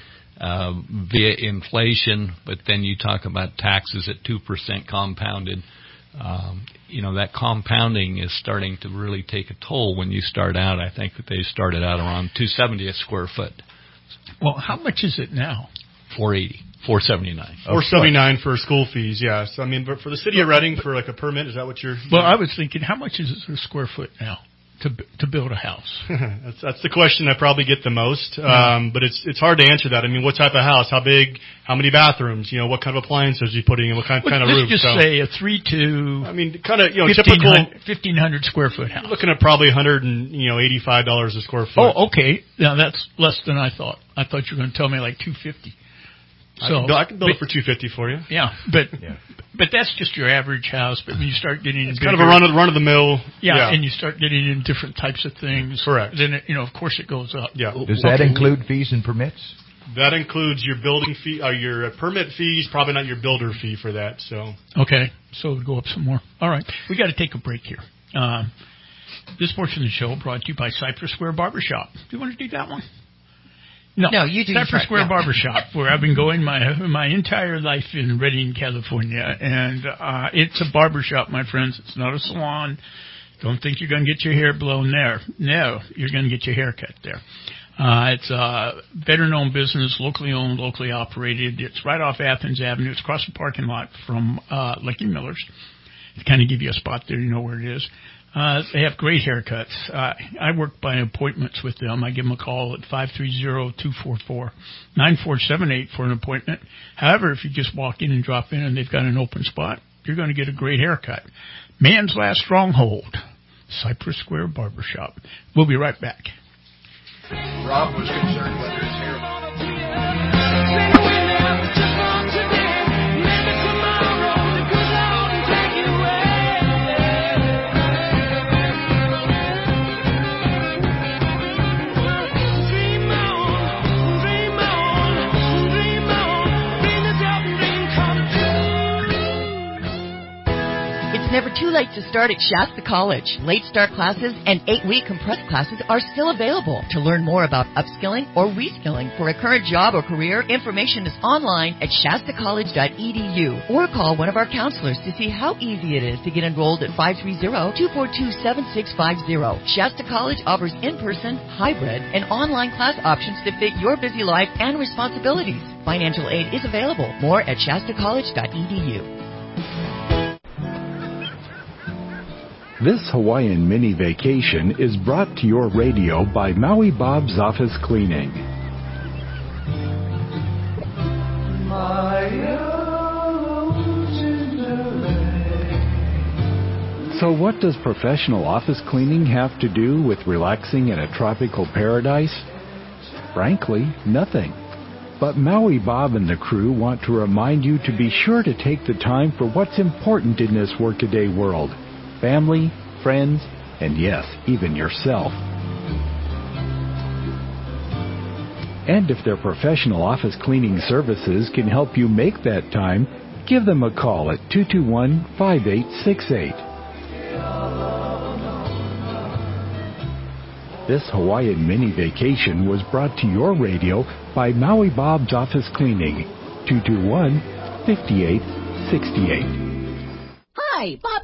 uh, via inflation, but then you talk about taxes at two percent compounded. Um, you know, that compounding is starting to really take a toll when you start out. I think that they started out around two seventy a square foot. Well, how much is it now? four eighty, four seventy-nine. four seventy-nine for school fees, yeah. So, I mean, but for the city of Reading, for like a permit, is that what you're... Well, I was thinking, how much is it a square foot now to to build a house? that's, that's the question I probably get the most, um, but it's it's hard to answer that. I mean, what type of house? How big? How many bathrooms? You know, what kind of appliances are you putting in? What kind, well, kind of let's roof? Let's just so, say a three two. I mean, kind of, you know, typical fifteen hundred square foot house. Looking at probably one hundred and you know eighty-five dollars a square foot. Oh, okay. Now that's less than I thought. I thought you were going to tell me like two fifty. So I can build, I can build but, it for two fifty for you. Yeah, but yeah. but that's just your average house. But when you start getting it's bigger, kind of a run of run of the mill. Yeah, yeah, and you start getting in different types of things. Correct. Then it, you know, of course, it goes up. Yeah. Does that okay. include fees and permits? That includes your building fee, uh, your permit fees. Probably not your builder fee for that. So okay, so it would go up some more. All right, we got to take a break here. Uh, this portion of the show brought to you by Cypress Square Barbershop. Do you want to do that one? No, no, you do. Cypress Square no. Barbershop, where I've been going my my entire life in Redding, California, and uh, it's a barbershop, my friends. It's not a salon. Don't think you're going to get your hair blown there. No, you're going to get your hair cut there. Uh, it's a better-known business, locally owned, locally operated. It's right off Athens Avenue. It's across the parking lot from uh, Lucky Miller's. To kind of give you a spot there, you know where it is. Uh, they have great haircuts. Uh, I work by appointments with them. I give them a call at five three zero, two four four, nine four seven eight for an appointment. However, if you just walk in and drop in and they've got an open spot, you're going to get a great haircut. Man's last stronghold, Cypress Square Barbershop. We'll be right back. Rob was concerned whether his hair... Never too late to start at Shasta College. Late start classes and eight-week compressed classes are still available. To learn more about upskilling or reskilling for a current job or career, information is online at shasta college dot e d u or call one of our counselors to see how easy it is to get enrolled at five three zero, two four two, seven six five zero. Shasta College offers in-person, hybrid, and online class options to fit your busy life and responsibilities. Financial aid is available. More at shasta college dot e d u. This Hawaiian mini vacation is brought to your radio by Maui Bob's Office Cleaning. So what does professional office cleaning have to do with relaxing in a tropical paradise? Frankly, nothing. But Maui Bob and the crew want to remind you to be sure to take the time for what's important in this workaday world. Family, friends, and yes, even yourself. And if their professional office cleaning services can help you make that time, give them a call at two two one, five eight six eight. This Hawaiian mini vacation was brought to your radio by Maui Bob's Office Cleaning, two two one, five eight six eight. Hi, Bob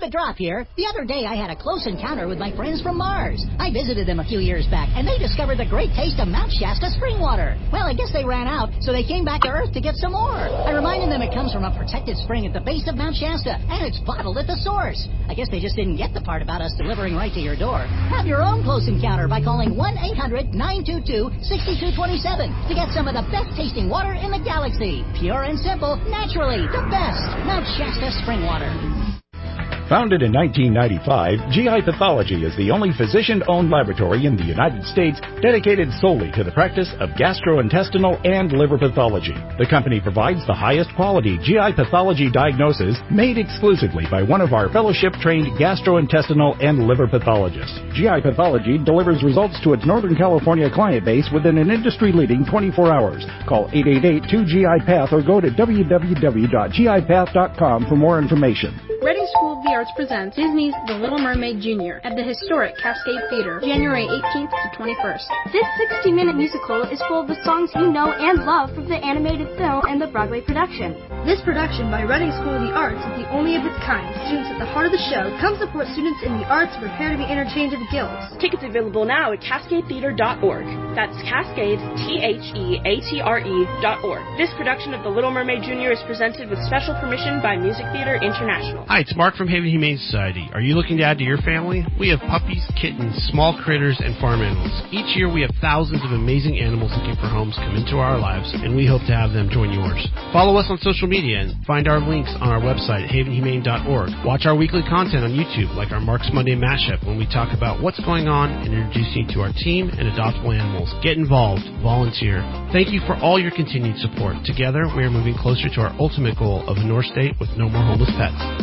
drop here. The other day I had a close encounter with my friends from Mars. I visited them a few years back, and they discovered the great taste of Mount Shasta spring water. Well, I guess they ran out, so they came back to Earth to get some more. I reminded them it comes from a protected spring at the base of Mount Shasta, and it's bottled at the source. I guess they just didn't get the part about us delivering right to your door. Have your own close encounter by calling one eight hundred nine two two six two two seven to get some of the best tasting water in the galaxy. Pure and simple, naturally, the best. Mount Shasta spring water. Founded in nineteen ninety-five, G I Pathology is the only physician-owned laboratory in the United States dedicated solely to the practice of gastrointestinal and liver pathology. The company provides the highest quality G I pathology diagnosis made exclusively by one of our fellowship-trained gastrointestinal and liver pathologists. G I Pathology delivers results to its Northern California client base within an industry-leading twenty-four hours. Call eight eight eight two G I Path or go to w w w dot g i path dot com for more information. Reading School of the Arts presents Disney's The Little Mermaid Junior at the historic Cascade Theater, January eighteenth to twenty-first. This sixty-minute musical is full of the songs you know and love from the animated film and the Broadway production. This production by Reading School of the Arts is the only of its kind. Students at the heart of the show come support students in the arts and prepare to be entertained at the guilds. Tickets available now at cascade theater dot org. That's Cascade, T H E A T R E dot org. This production of The Little Mermaid Junior is presented with special permission by Music Theater International. Hi, it's Mark from Haven Humane Society. Are you looking to add to your family? We have puppies, kittens, small critters, and farm animals. Each year we have thousands of amazing animals looking for homes come into our lives, and we hope to have them join yours. Follow us on social media and find our links on our website at haven humane dot org. Watch our weekly content on YouTube, like our Mark's Monday Mashup, when we talk about what's going on and introduce you to our team and adoptable animals. Get involved. Volunteer. Thank you for all your continued support. Together, we are moving closer to our ultimate goal of a North State with no more homeless pets.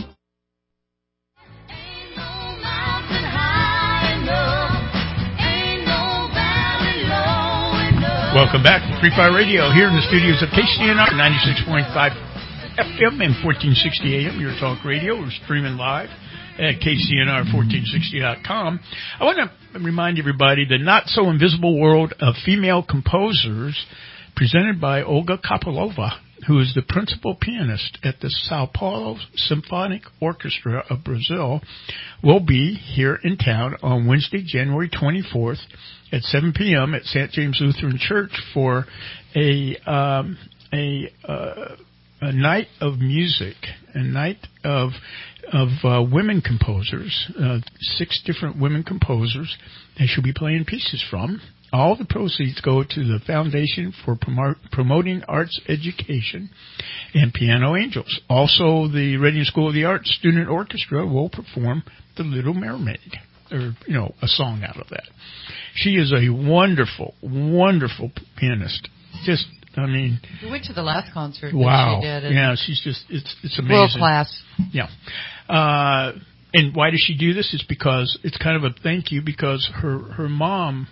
Welcome back to Free Fire Radio here in the studios of K C N R ninety-six point five F M and fourteen sixty A M, your talk radio. We're streaming live at K C N R fourteen sixty dot com. I want to remind everybody the Not So Invisible World of Female Composers, presented by Olga Kopylova, who is the principal pianist at the Sao Paulo Symphonic Orchestra of Brazil, will be here in town on Wednesday, January twenty-fourth at seven p.m. at Saint James Lutheran Church for a um, a, uh, a night of music, a night of of uh, women composers, uh, six different women composers they should be playing pieces from. All the proceeds go to the Foundation for Promo- Promoting Arts Education and Piano Angels. Also, the Reading School of the Arts Student Orchestra will perform The Little Mermaid, or, you know, a song out of that. She is a wonderful, wonderful pianist. Just, I mean... We went to the last concert wow. that she did. Yeah, she's just, it's it's amazing. World class. Yeah. Uh, and why does she do this? It's because, it's kind of a thank you because her, her mom...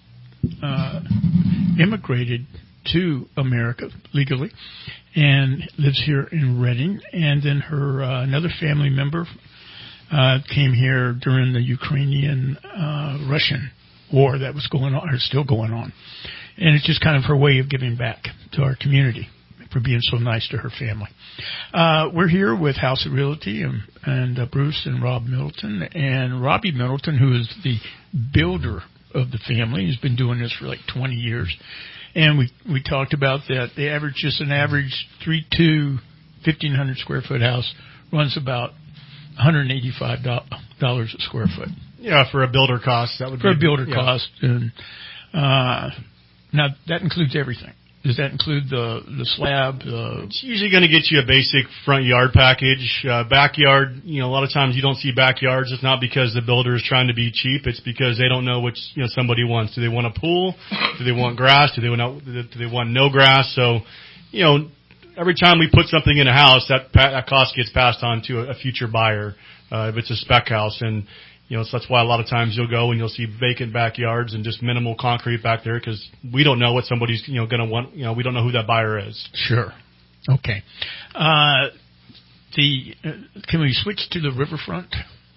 Uh, immigrated to America legally and lives here in Reading, and then her uh, another family member uh, came here during the Ukrainian uh, Russian war that was going on, or still going on, and it's just kind of her way of giving back to our community for being so nice to her family. Uh, we're here with House of Realty and, and uh, Bruce and Rob Middleton, and Robbie Middleton, who is the builder of the family. He's been doing this for like twenty years. And we we talked about that. The average, just an average three two, fifteen hundred square foot house runs about one hundred eighty-five dollars a square foot. Yeah, for a builder cost. That would For be, a builder yeah. cost. And uh, now, that includes everything. Does that include the the slab? Uh, it's usually going to get you a basic front yard package. Uh, backyard, you know, a lot of times you don't see backyards. It's not because the builder is trying to be cheap. It's because they don't know which, you know, somebody wants. Do they want a pool? Do they want grass? Do they want do they want no grass? So, you know, every time we put something in a house, that that cost gets passed on to a, a future buyer uh, if it's a spec house. And you know, so that's why a lot of times you'll go and you'll see vacant backyards and just minimal concrete back there because we don't know what somebody's, you know, going to want. You know, we don't know who that buyer is. Sure. Okay. Uh, the uh, can we switch to the riverfront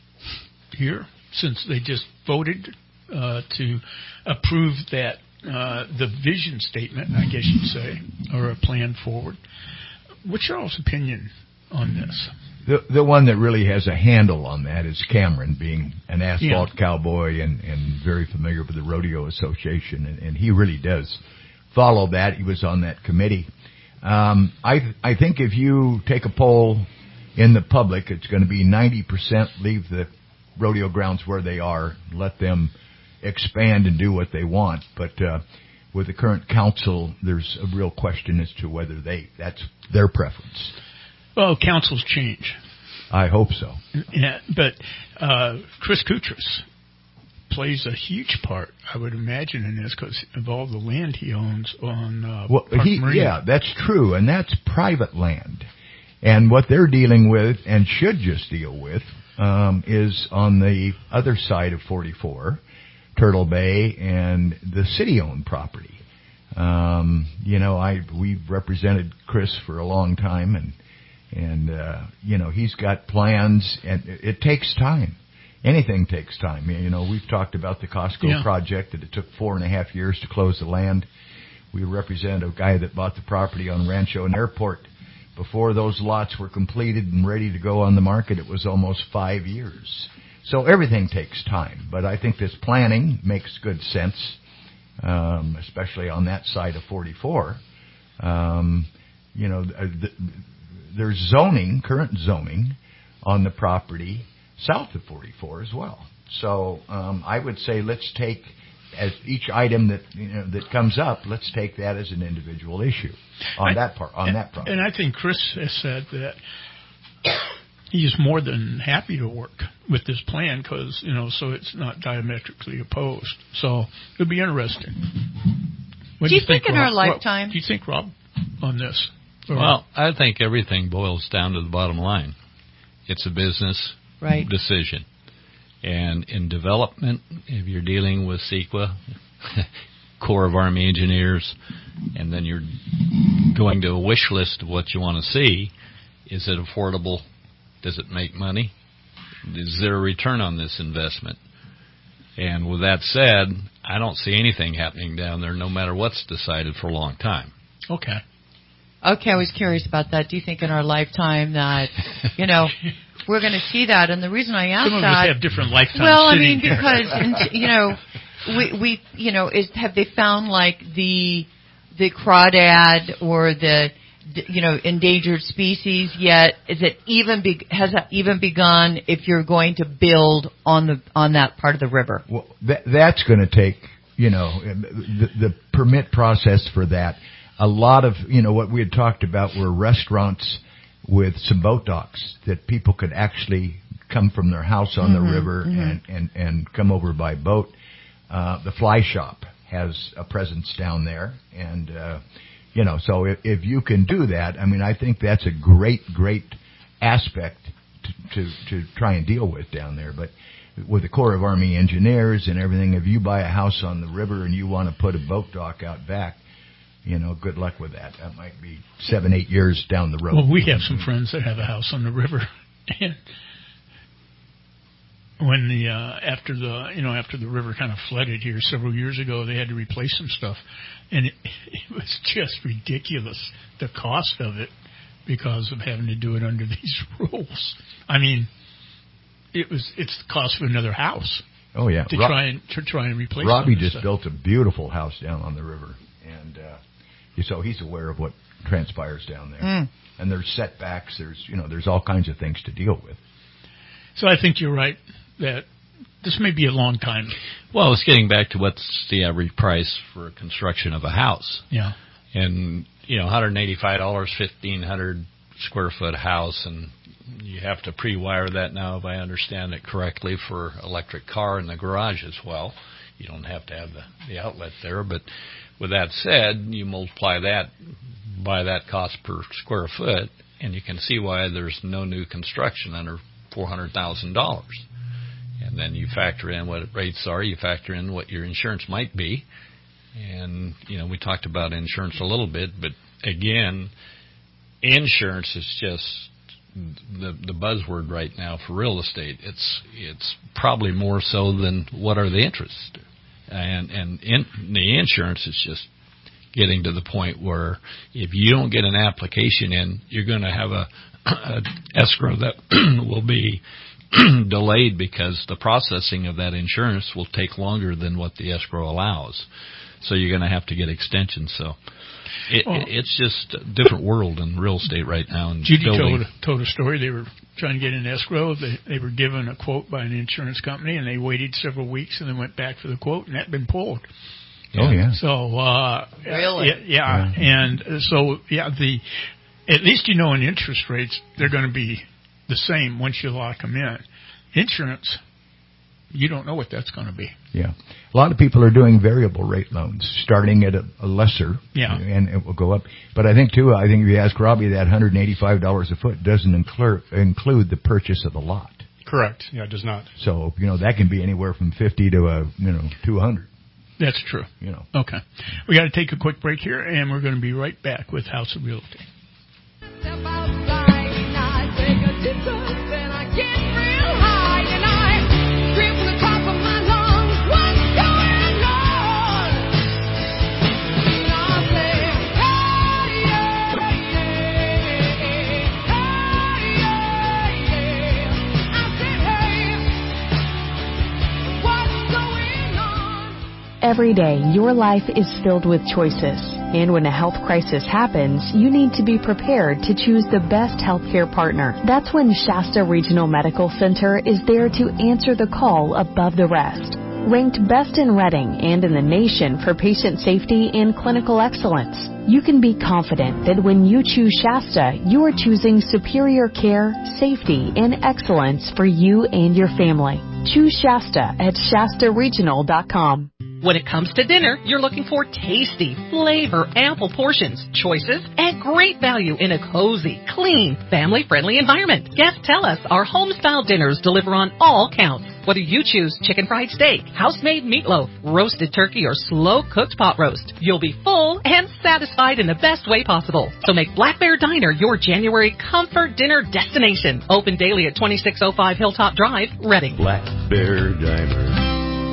here since they just voted uh, to approve that uh, the vision statement, I guess you'd say, or a plan forward. What's y'all's opinion on this? The the one that really has a handle on that is Cameron, being an asphalt yeah. cowboy and, and very familiar with the Rodeo Association, and, and he really does follow that. He was on that committee. Um, I I think if you take a poll in the public, it's going to be ninety percent leave the rodeo grounds where they are, let them expand and do what they want. But uh, with the current council, there's a real question as to whether they that's their preference. Well, councils change. I hope so. Yeah, but uh, Chris Koutras plays a huge part, I would imagine, in this because of all the land he owns on uh, well, Park he, Marine. Yeah, that's true, and that's private land. And what they're dealing with, and should just deal with, um, is on the other side of forty-four, Turtle Bay, and the city-owned property. Um, you know, I we've represented Chris for a long time, and and uh, you know he's got plans, and it, it takes time. Anything takes time. You know, we've talked about the Costco yeah. project that it took four and a half years to close the land. We represent a guy that bought the property on Rancho and Airport. Before those lots were completed and ready to go on the market, it was almost five years. So everything takes time. But I think this planning makes good sense, um, especially on that side of forty-four. Um, you know, there's zoning, current zoning, on the property south of forty-four as well. So um, I would say let's take as each item that you know, that comes up, let's take that as an individual issue on I, that part on and, that part. And I think Chris has said that he's more than happy to work with this plan because you know so it's not diametrically opposed. So it'll be interesting. What do you, do you think, think in Rob, our lifetime? Rob, do you think, Rob, on this? Or well, I think everything boils down to the bottom line. It's a business right. decision. And in development, if you're dealing with CEQA, Corps of Army Engineers, and then you're going to a wish list of what you want to see, is it affordable? Does it make money? Is there a return on this investment? And with that said, I don't see anything happening down there no matter what's decided for a long time. Okay. Okay, I was curious about that. Do you think in our lifetime that, you know, we're going to see that? And the reason I asked Some of that, us have different lifetimes. well, I mean, here. because in, you know, we we you know, is have they found like the the crawdad or the you know endangered species yet? Is it even be, has that even begun? If you're going to build on the on that part of the river, well, that, that's going to take you know the, the permit process for that. A lot of, you know, what we had talked about were restaurants with some boat docks that people could actually come from their house on mm-hmm, the river mm-hmm. and, and, and come over by boat. Uh, the Fly Shop has a presence down there. And, uh, you know, so if, if you can do that, I mean, I think that's a great, great aspect to, to, to try and deal with down there. But with the Corps of Army Engineers and everything, if you buy a house on the river and you want to put a boat dock out back, you know, good luck with that. That might be seven, eight years down the road. Well, we have some friends that have a house on the river, and when the uh, after the you know after the river kind of flooded here several years ago, they had to replace some stuff, and it, it was just ridiculous the cost of it because of having to do it under these rules. I mean, it was it's the cost of another house. Oh yeah, to Rob, try and to try and replace. Robbie just stuff. built a beautiful house down on the river, and. Uh, So he's aware of what transpires down there. Mm. And there's setbacks, there's, you know, there's all kinds of things to deal with. So I think you're right that this may be a long time. Well, it's getting back to what's the average price for construction of a house. Yeah. And, you know, one hundred eighty-five dollars, fifteen hundred square foot house, and you have to pre-wire that now, if I understand it correctly, for electric car in the garage as well. You don't have to have the, the outlet there, but with that said, you multiply that by that cost per square foot, and you can see why there's no new construction under four hundred thousand dollars. And then you factor in what rates are, you factor in what your insurance might be. And, you know, we talked about insurance a little bit, but again, insurance is just the the buzzword right now for real estate. It's it's probably more so than what are the interests. And and in, the insurance is just getting to the point where if you don't get an application in, you're going to have a uh, escrow that will be delayed because the processing of that insurance will take longer than what the escrow allows. So you're going to have to get extensions. So it, well, it's just a different world in real estate right now. And Judy building. told, told a story. They were trying to get an escrow. They, they were given a quote by an insurance company, and they waited several weeks and then went back for the quote, and that had been pulled. Oh, yeah. So, uh, really? Yeah, yeah. yeah. And so, yeah, the, at least you know in interest rates, they're going to be the same once you lock them in. Insurance, you don't know what that's going to be. Yeah. A lot of people are doing variable rate loans, starting at a, a lesser, yeah. and it will go up. But I think, too, I think if you ask Robbie, that one hundred eighty-five dollars a foot doesn't include, include the purchase of the lot. Correct. Yeah, it does not. So, you know, that can be anywhere from fifty to, a, you know, two hundred. That's true. You know. Okay. We got to take a quick break here, and we're going to be right back with House of Realty. Step outside and I take a deep breath and I get real high and I scream from the top of my lungs, what's going on? And I say, hey, yeah, yeah, hey, yeah, yeah. I said, hey, what's going on? Every day, your life is filled with choices. And when a health crisis happens, you need to be prepared to choose the best healthcare partner. That's when Shasta Regional Medical Center is there to answer the call above the rest. Ranked best in Reading and in the nation for patient safety and clinical excellence, you can be confident that when you choose Shasta, you are choosing superior care, safety, and excellence for you and your family. Choose Shasta at Shasta Regional dot com. When it comes to dinner, you're looking for tasty, flavor, ample portions, choices, and great value in a cozy, clean, family-friendly environment. Guests tell us our home-style dinners deliver on all counts. Whether you choose chicken fried steak, house-made meatloaf, roasted turkey, or slow-cooked pot roast, you'll be full and satisfied in the best way possible. So make Black Bear Diner your January comfort dinner destination. Open daily at twenty-six oh five Hilltop Drive, Reading. Black Bear Diner.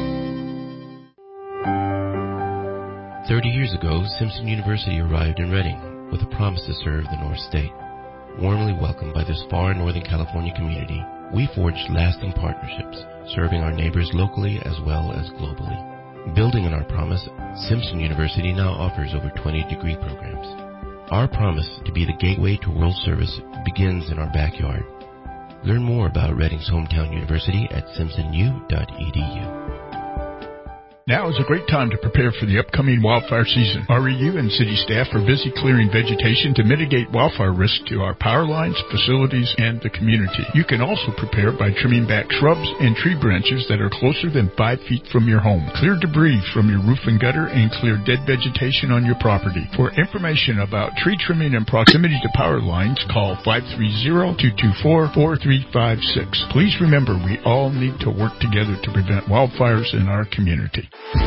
Thirty years ago, Simpson University arrived in Reading with a promise to serve the North State. Warmly welcomed by this far Northern California community, we forged lasting partnerships, serving our neighbors locally as well as globally. Building on our promise, Simpson University now offers over twenty degree programs. Our promise to be the gateway to world service begins in our backyard. Learn more about Reading's hometown university at simpson u dot e d u. Now is a great time to prepare for the upcoming wildfire season. R E U and city staff are busy clearing vegetation to mitigate wildfire risk to our power lines, facilities, and the community. You can also prepare by trimming back shrubs and tree branches that are closer than five feet from your home. Clear debris from your roof and gutter and clear dead vegetation on your property. For information about tree trimming and proximity to power lines, call five three zero, two two four, four three five six. Please remember, we all need to work together to prevent wildfires in our community.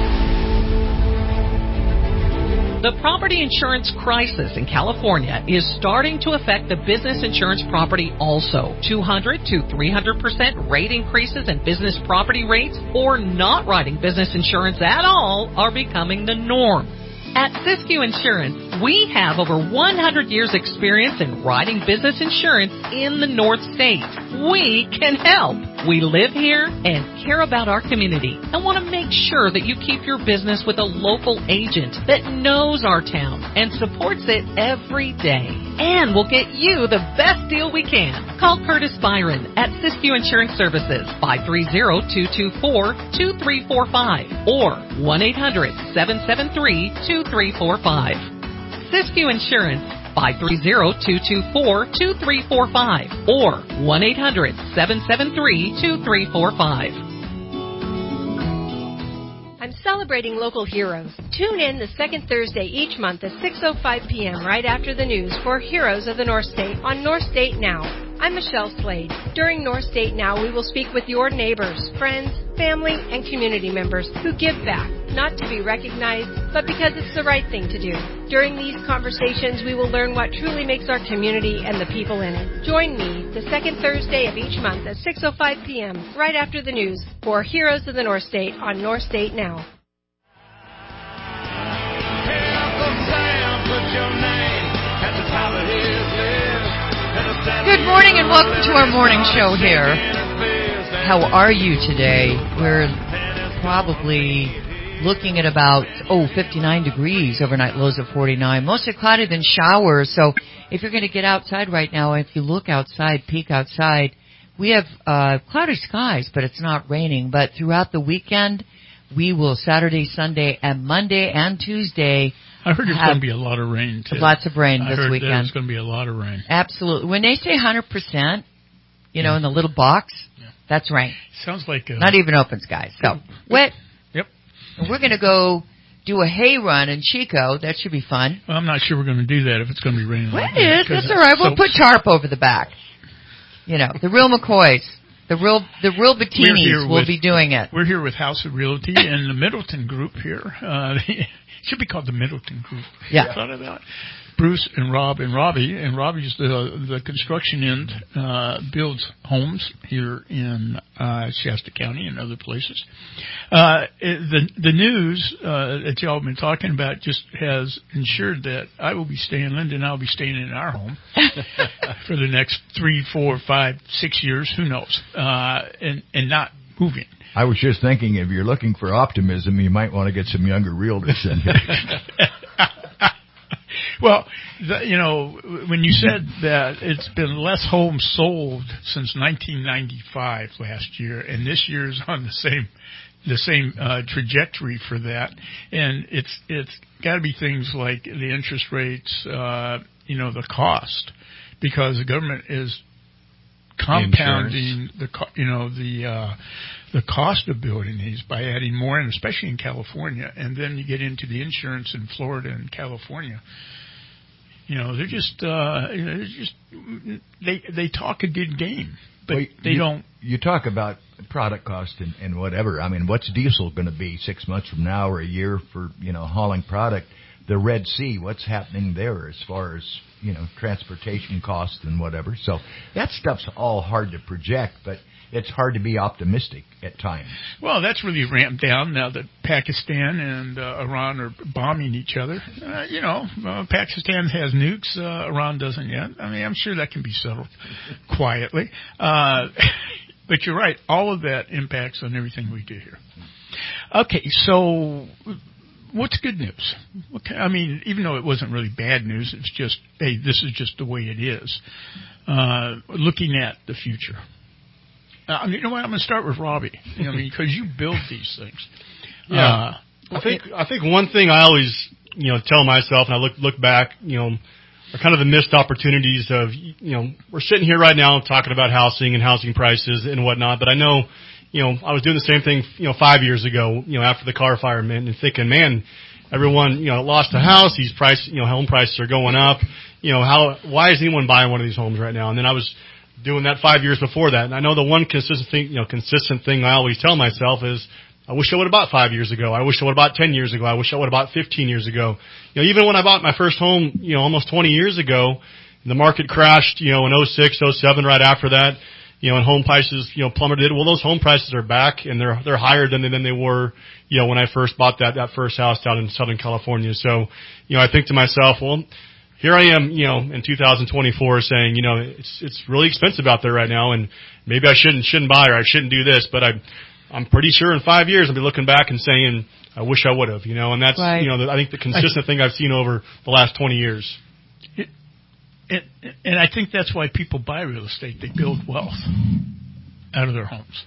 The property insurance crisis in California is starting to affect the business insurance property also. two hundred to three hundred percent rate increases in business property rates or not writing business insurance at all are becoming the norm. At Siskiyou Insurance, we have over one hundred years experience in writing business insurance in the North State. We can help. We live here and care about our community and want to make sure that you keep your business with a local agent that knows our town and supports it every day. And we'll get you the best deal we can. Call Curtis Byron at Siskiyou Insurance Services, five three zero, two two four, two three four five or one eight hundred, seven seven three, two three four five. Siskiyou Insurance, five three zero, two two four, two three four five or one eight hundred, seven seven three, two three four five. I'm celebrating local heroes. Tune in the second Thursday each month at six oh five p.m. right after the news for Heroes of the North State on North State Now. I'm Michelle Slade. During North State Now, we will speak with your neighbors, friends, family, and community members who give back, not to be recognized, but because it's the right thing to do. During these conversations, we will learn what truly makes our community and the people in it. Join me the second Thursday of each month at six oh five p.m. right after the news for Heroes of the North State on North State Now. Put your name at the top of his list. Good morning and welcome to our morning show here. How are you today? We're probably looking at about, oh, fifty-nine degrees, overnight lows of forty-nine. Mostly cloudy, then showers. So if you're going to get outside right now, if you look outside, peek outside, we have uh, cloudy skies, but it's not raining. But throughout the weekend, we will Saturday, Sunday, and Monday and Tuesday. I heard there's going to be a lot of rain, too. Lots of rain I this heard weekend. There's going to be a lot of rain. Absolutely. When they say one hundred percent, you know, in the little box, yeah. That's rain. Sounds like a... Not even open skies. So, wet. Yep. And we're going to go do a hay run in Chico. That should be fun. Well, I'm not sure we're going to do that if it's going to be raining. Well, like it is. that, That's all right. We'll so, put tarp over the back. You know, the real McCoys. The real, the real Bettinis will with, be doing it. We're here with House of Realty and the Middleton Group here. Uh, it should be called the Middleton Group. Yeah. Thought of that. Bruce and Rob and Robbie, and Robbie's the the construction end uh, builds homes here in uh, Shasta County and other places. Uh, the the news uh, that y'all have been talking about just has ensured that I will be staying, Linda and I will be staying in our home for the next three, four, five, six years, who knows, uh, and and not moving. I was just thinking, if you're looking for optimism, you might want to get some younger realtors in here. Well, the, you know, when you said that it's been less homes sold since nineteen ninety-five last year, and this year is on the same the same uh, trajectory for that, and it's it's got to be things like the interest rates, uh, you know, the cost, because the government is compounding the co- you know the uh, the cost of building these by adding more, and especially in California, and then you get into the insurance in Florida and California. You know, they're just, uh, they're just, they, they talk a good game, but well, they you, don't. You talk about product cost and, and whatever. I mean, what's diesel going to be six months from now or a year for, you know, hauling product? The Red Sea, what's happening there as far as, you know, transportation costs and whatever. So that stuff's all hard to project, but it's hard to be optimistic at times. Well, that's really ramped down now that Pakistan and uh, Iran are bombing each other. Uh, you know, uh, Pakistan has nukes. Uh, Iran doesn't yet. I mean, I'm sure that can be settled quietly. Uh, but you're right. All of that impacts on everything we do here. Okay, so what's good news? Okay, I mean, even though it wasn't really bad news, it's just, hey, this is just the way it is. Uh, looking at the future. Uh, you know what? I'm going to start with Robbie. You know, because you build these things. Yeah, uh, I think I think one thing I always you know tell myself, and I look look back, you know, are kind of the missed opportunities of you know we're sitting here right now talking about housing and housing prices and whatnot, but I know you know I was doing the same thing you know five years ago, you know after the car fire, man, and thinking, man, everyone you know lost a house, these price you know home prices are going up, you know how why is anyone buying one of these homes right now? And then I was doing that five years before that. And I know the one consistent thing, you know, consistent thing I always tell myself is, I wish I would have bought five years ago. I wish I would have bought ten years ago. I wish I would have bought fifteen years ago. You know, even when I bought my first home, you know, almost twenty years ago, the market crashed, you know, in oh six, oh seven, right after that, you know, and home prices, you know, plummeted. Well, those home prices are back and they're, they're higher than, than they were, you know, when I first bought that, that first house down in Southern California. So, you know, I think to myself, well, here I am, you know, in two thousand twenty-four saying, you know, it's it's really expensive out there right now, and maybe I shouldn't shouldn't buy or I shouldn't do this, but I, I'm pretty sure in five years I'll be looking back and saying, I wish I would have, you know, and that's, right. you know, the, I think the consistent thing I've seen over the last twenty years. It, it, and I think that's why people buy real estate. They build wealth out of their homes.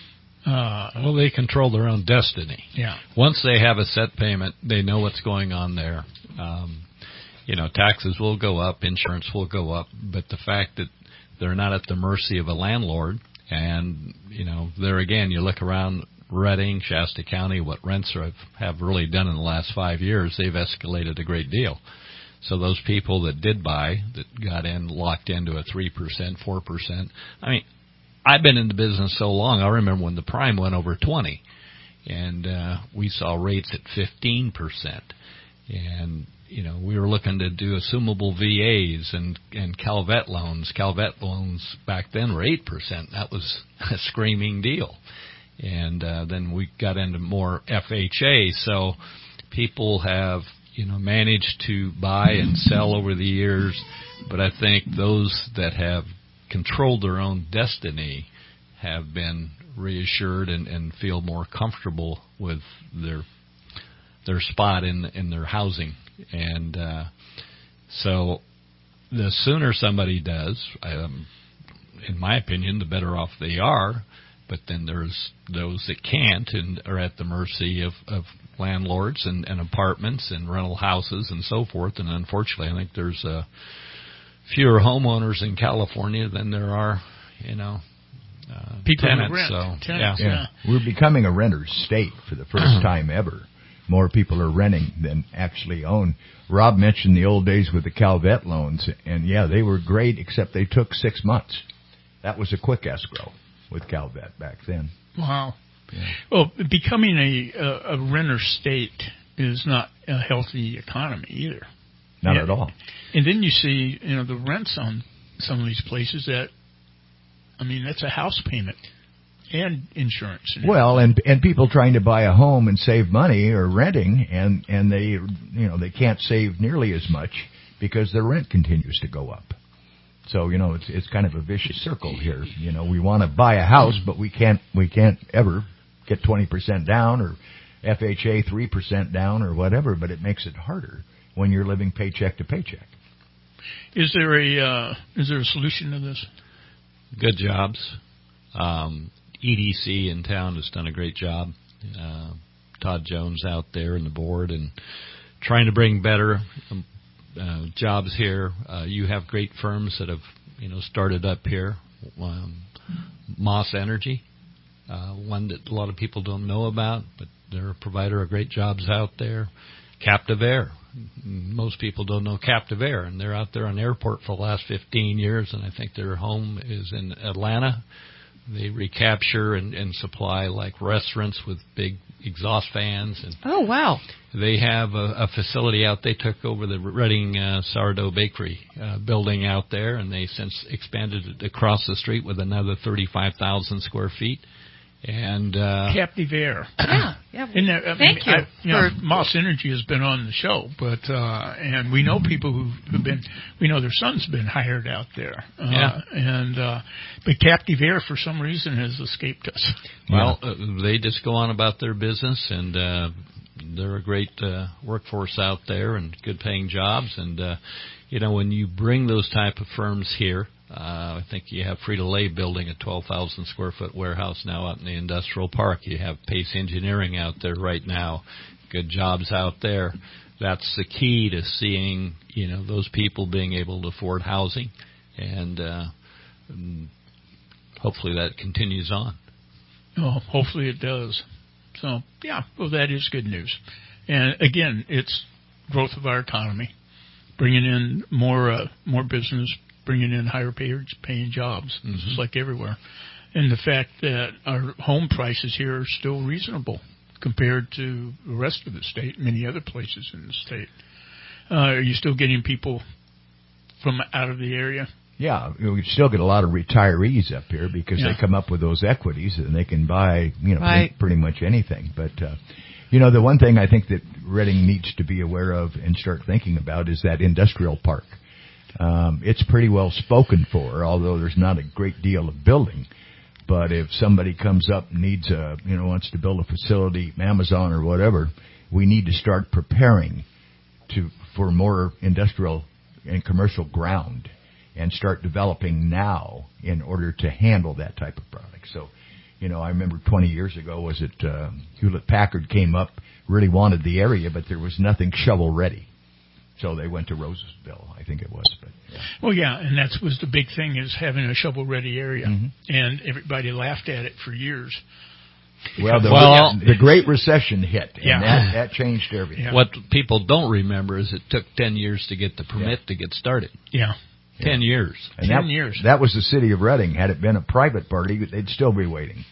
Uh, well, they control their own destiny. Yeah. Once they have a set payment, they know what's going on there. Um, You know, taxes will go up, insurance will go up, but the fact that they're not at the mercy of a landlord, and, you know, there again, you look around Redding, Shasta County, what rents have, have really done in the last five years, they've escalated a great deal. So those people that did buy, that got in, locked into a three percent, four percent, I mean, I've been in the business so long, I remember when the prime went over twenty, and uh, we saw rates at fifteen percent. And, you know, we were looking to do assumable V As and, and Calvet loans. Calvet loans back then were eight percent. That was a screaming deal. And uh, then we got into more F H A. So people have you know, managed to buy and sell over the years, but I think those that have controlled their own destiny have been reassured and, and feel more comfortable with their their spot in in their housing. And uh, so the sooner somebody does, um, in my opinion, the better off they are. But then there's those that can't and are at the mercy of, of landlords and, and apartments and rental houses and so forth. And unfortunately, I think there's uh, fewer homeowners in California than there are, you know, uh, people tenants. who rent. So, Tenants, yeah. yeah. We're becoming a renter's state for the first time ever. More people are renting than actually own. Rob mentioned the old days with the Calvet loans, and yeah, they were great, except they took six months. That was a quick escrow with Calvet back then. Wow. Yeah. Well, becoming a, a, a renter state is not a healthy economy either. Not yeah. at all. And then you see, you know, the rents on some of these places that, I mean, that's a house payment and insurance. And well, and and people trying to buy a home and save money are renting, and and they, you know, they can't save nearly as much because their rent continues to go up. So, you know, it's it's kind of a vicious circle here. You know, we want to buy a house, but we can't we can't ever get twenty percent down or F H A three percent down or whatever, but it makes it harder when you're living paycheck to paycheck. Is there a uh, is there a solution to this? Good jobs. Um, E D C in town has done a great job. Uh, Todd Jones out there and the board and trying to bring better um, uh, jobs here. Uh, you have great firms that have, you know, started up here. Um, Moss Energy, uh, one that a lot of people don't know about, but they're a provider of great jobs out there. Captive Air. Most people don't know Captive Air, and they're out there on the airport for the last fifteen years, and I think their home is in Atlanta. They recapture and, and supply like restaurants with big exhaust fans. And oh, wow. They have a, a facility out. They took over the Reading uh, Sourdough Bakery uh, building out there, and they since expanded it across the street with another thirty-five thousand square feet. And uh, Captive Air. Yeah, yeah. Isn't that, I Thank mean, you. I, you know, for, Moss Energy has been on the show, but uh, and we know people who have been. We know their son's been hired out there. Uh, yeah. And uh, but Captive Air, for some reason, has escaped us. Well, uh, they just go on about their business, and uh, they're a great uh, workforce out there and good-paying jobs. And uh, you know, when you bring those type of firms here. Uh, I think you have Frito-Lay building a twelve thousand square foot warehouse now out in the industrial park. You have Pace Engineering out there right now. Good jobs out there. That's the key to seeing, you know, those people being able to afford housing, and uh, hopefully that continues on. Oh, hopefully it does. So, yeah, well, that is good news. And again, it's growth of our economy, bringing in more uh, more business, bringing in higher paying jobs, mm-hmm. just like everywhere. And the fact that our home prices here are still reasonable compared to the rest of the state, many other places in the state. Uh, are you still getting people from out of the area? Yeah, we still get a lot of retirees up here because yeah. they come up with those equities and they can buy, you know, right. pretty much anything. But, uh, you know, the one thing I think that Reading needs to be aware of and start thinking about is that industrial park. Um, it's pretty well spoken for, although there's not a great deal of building. But if somebody comes up and needs a, you know, wants to build a facility, Amazon or whatever, we need to start preparing to for more industrial and commercial ground and start developing now in order to handle that type of product. So, you know, I remember twenty years ago, was it uh, Hewlett-Packard came up, really wanted the area, but there was nothing shovel ready. So they went to Roseville, I think it was. But yeah. Well, yeah, and that was the big thing, is having a shovel-ready area. Mm-hmm. And everybody laughed at it for years. Well, the, well, the Great Recession hit, and yeah. that, that changed everything. Yeah. What people don't remember is it took ten years to get the permit yeah. to get started. Yeah. Ten yeah. years. And ten that, years. That was the city of Reading. Had it been a private party, they'd still be waiting.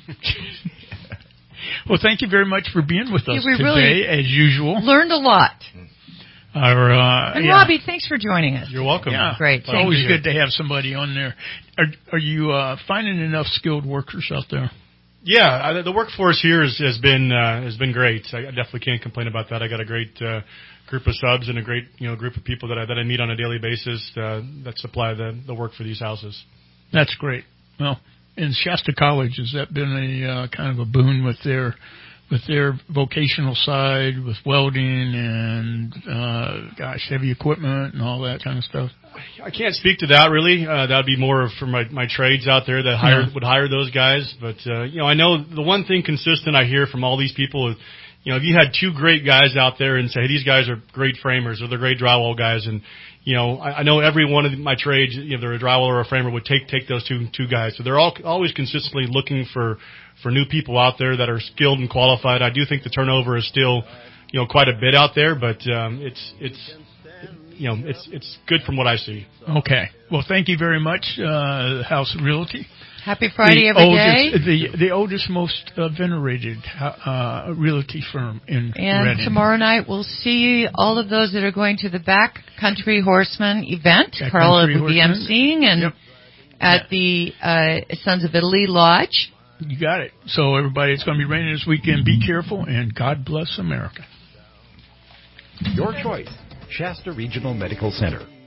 Well, thank you very much for being with us yeah, we today, really as usual. Learned a lot. Our, uh, and yeah. Robbie, thanks for joining us. You're welcome. Yeah. Great. It's always you. good to have somebody on there. Are, are you uh, finding enough skilled workers out there? Yeah, I, the workforce here has, has been uh, has been great. I definitely can't complain about that. I got a great uh, group of subs and a great you know group of people that I that I meet on a daily basis uh, that supply the the work for these houses. That's great. Well, in Shasta College, has that been a uh, kind of a boon with their with their vocational side, with welding and uh, gosh, heavy equipment and all that kind of stuff? I can't speak to that really. Uh, that would be more for my, my trades out there that hire, Yeah. would hire those guys. But, uh, you know, I know the one thing consistent I hear from all these people is, you know, if you had two great guys out there and say, hey, these guys are great framers or they're great drywall guys. And, you know, I, I know every one of my trades, you know, they're a drywaller or a framer would take, take those two, two guys. So they're all always consistently looking for, for new people out there that are skilled and qualified. I do think the turnover is still, you know, quite a bit out there, but, um, it's, it's, you know, it's it's good from what I see. Okay. Well, thank you very much, uh, House Realty. Happy Friday the every oldest, day. The the oldest, most uh, venerated uh, realty firm in And Reading. tomorrow night we'll see all of those that are going to the Back Country Horseman event. Back Carla Country will be Horseman. emceeing and Yep. at the uh, Sons of Italy Lodge. You got it. So everybody, it's going to be raining this weekend. Be careful, and God bless America. Your choice, Shasta Regional Medical Center.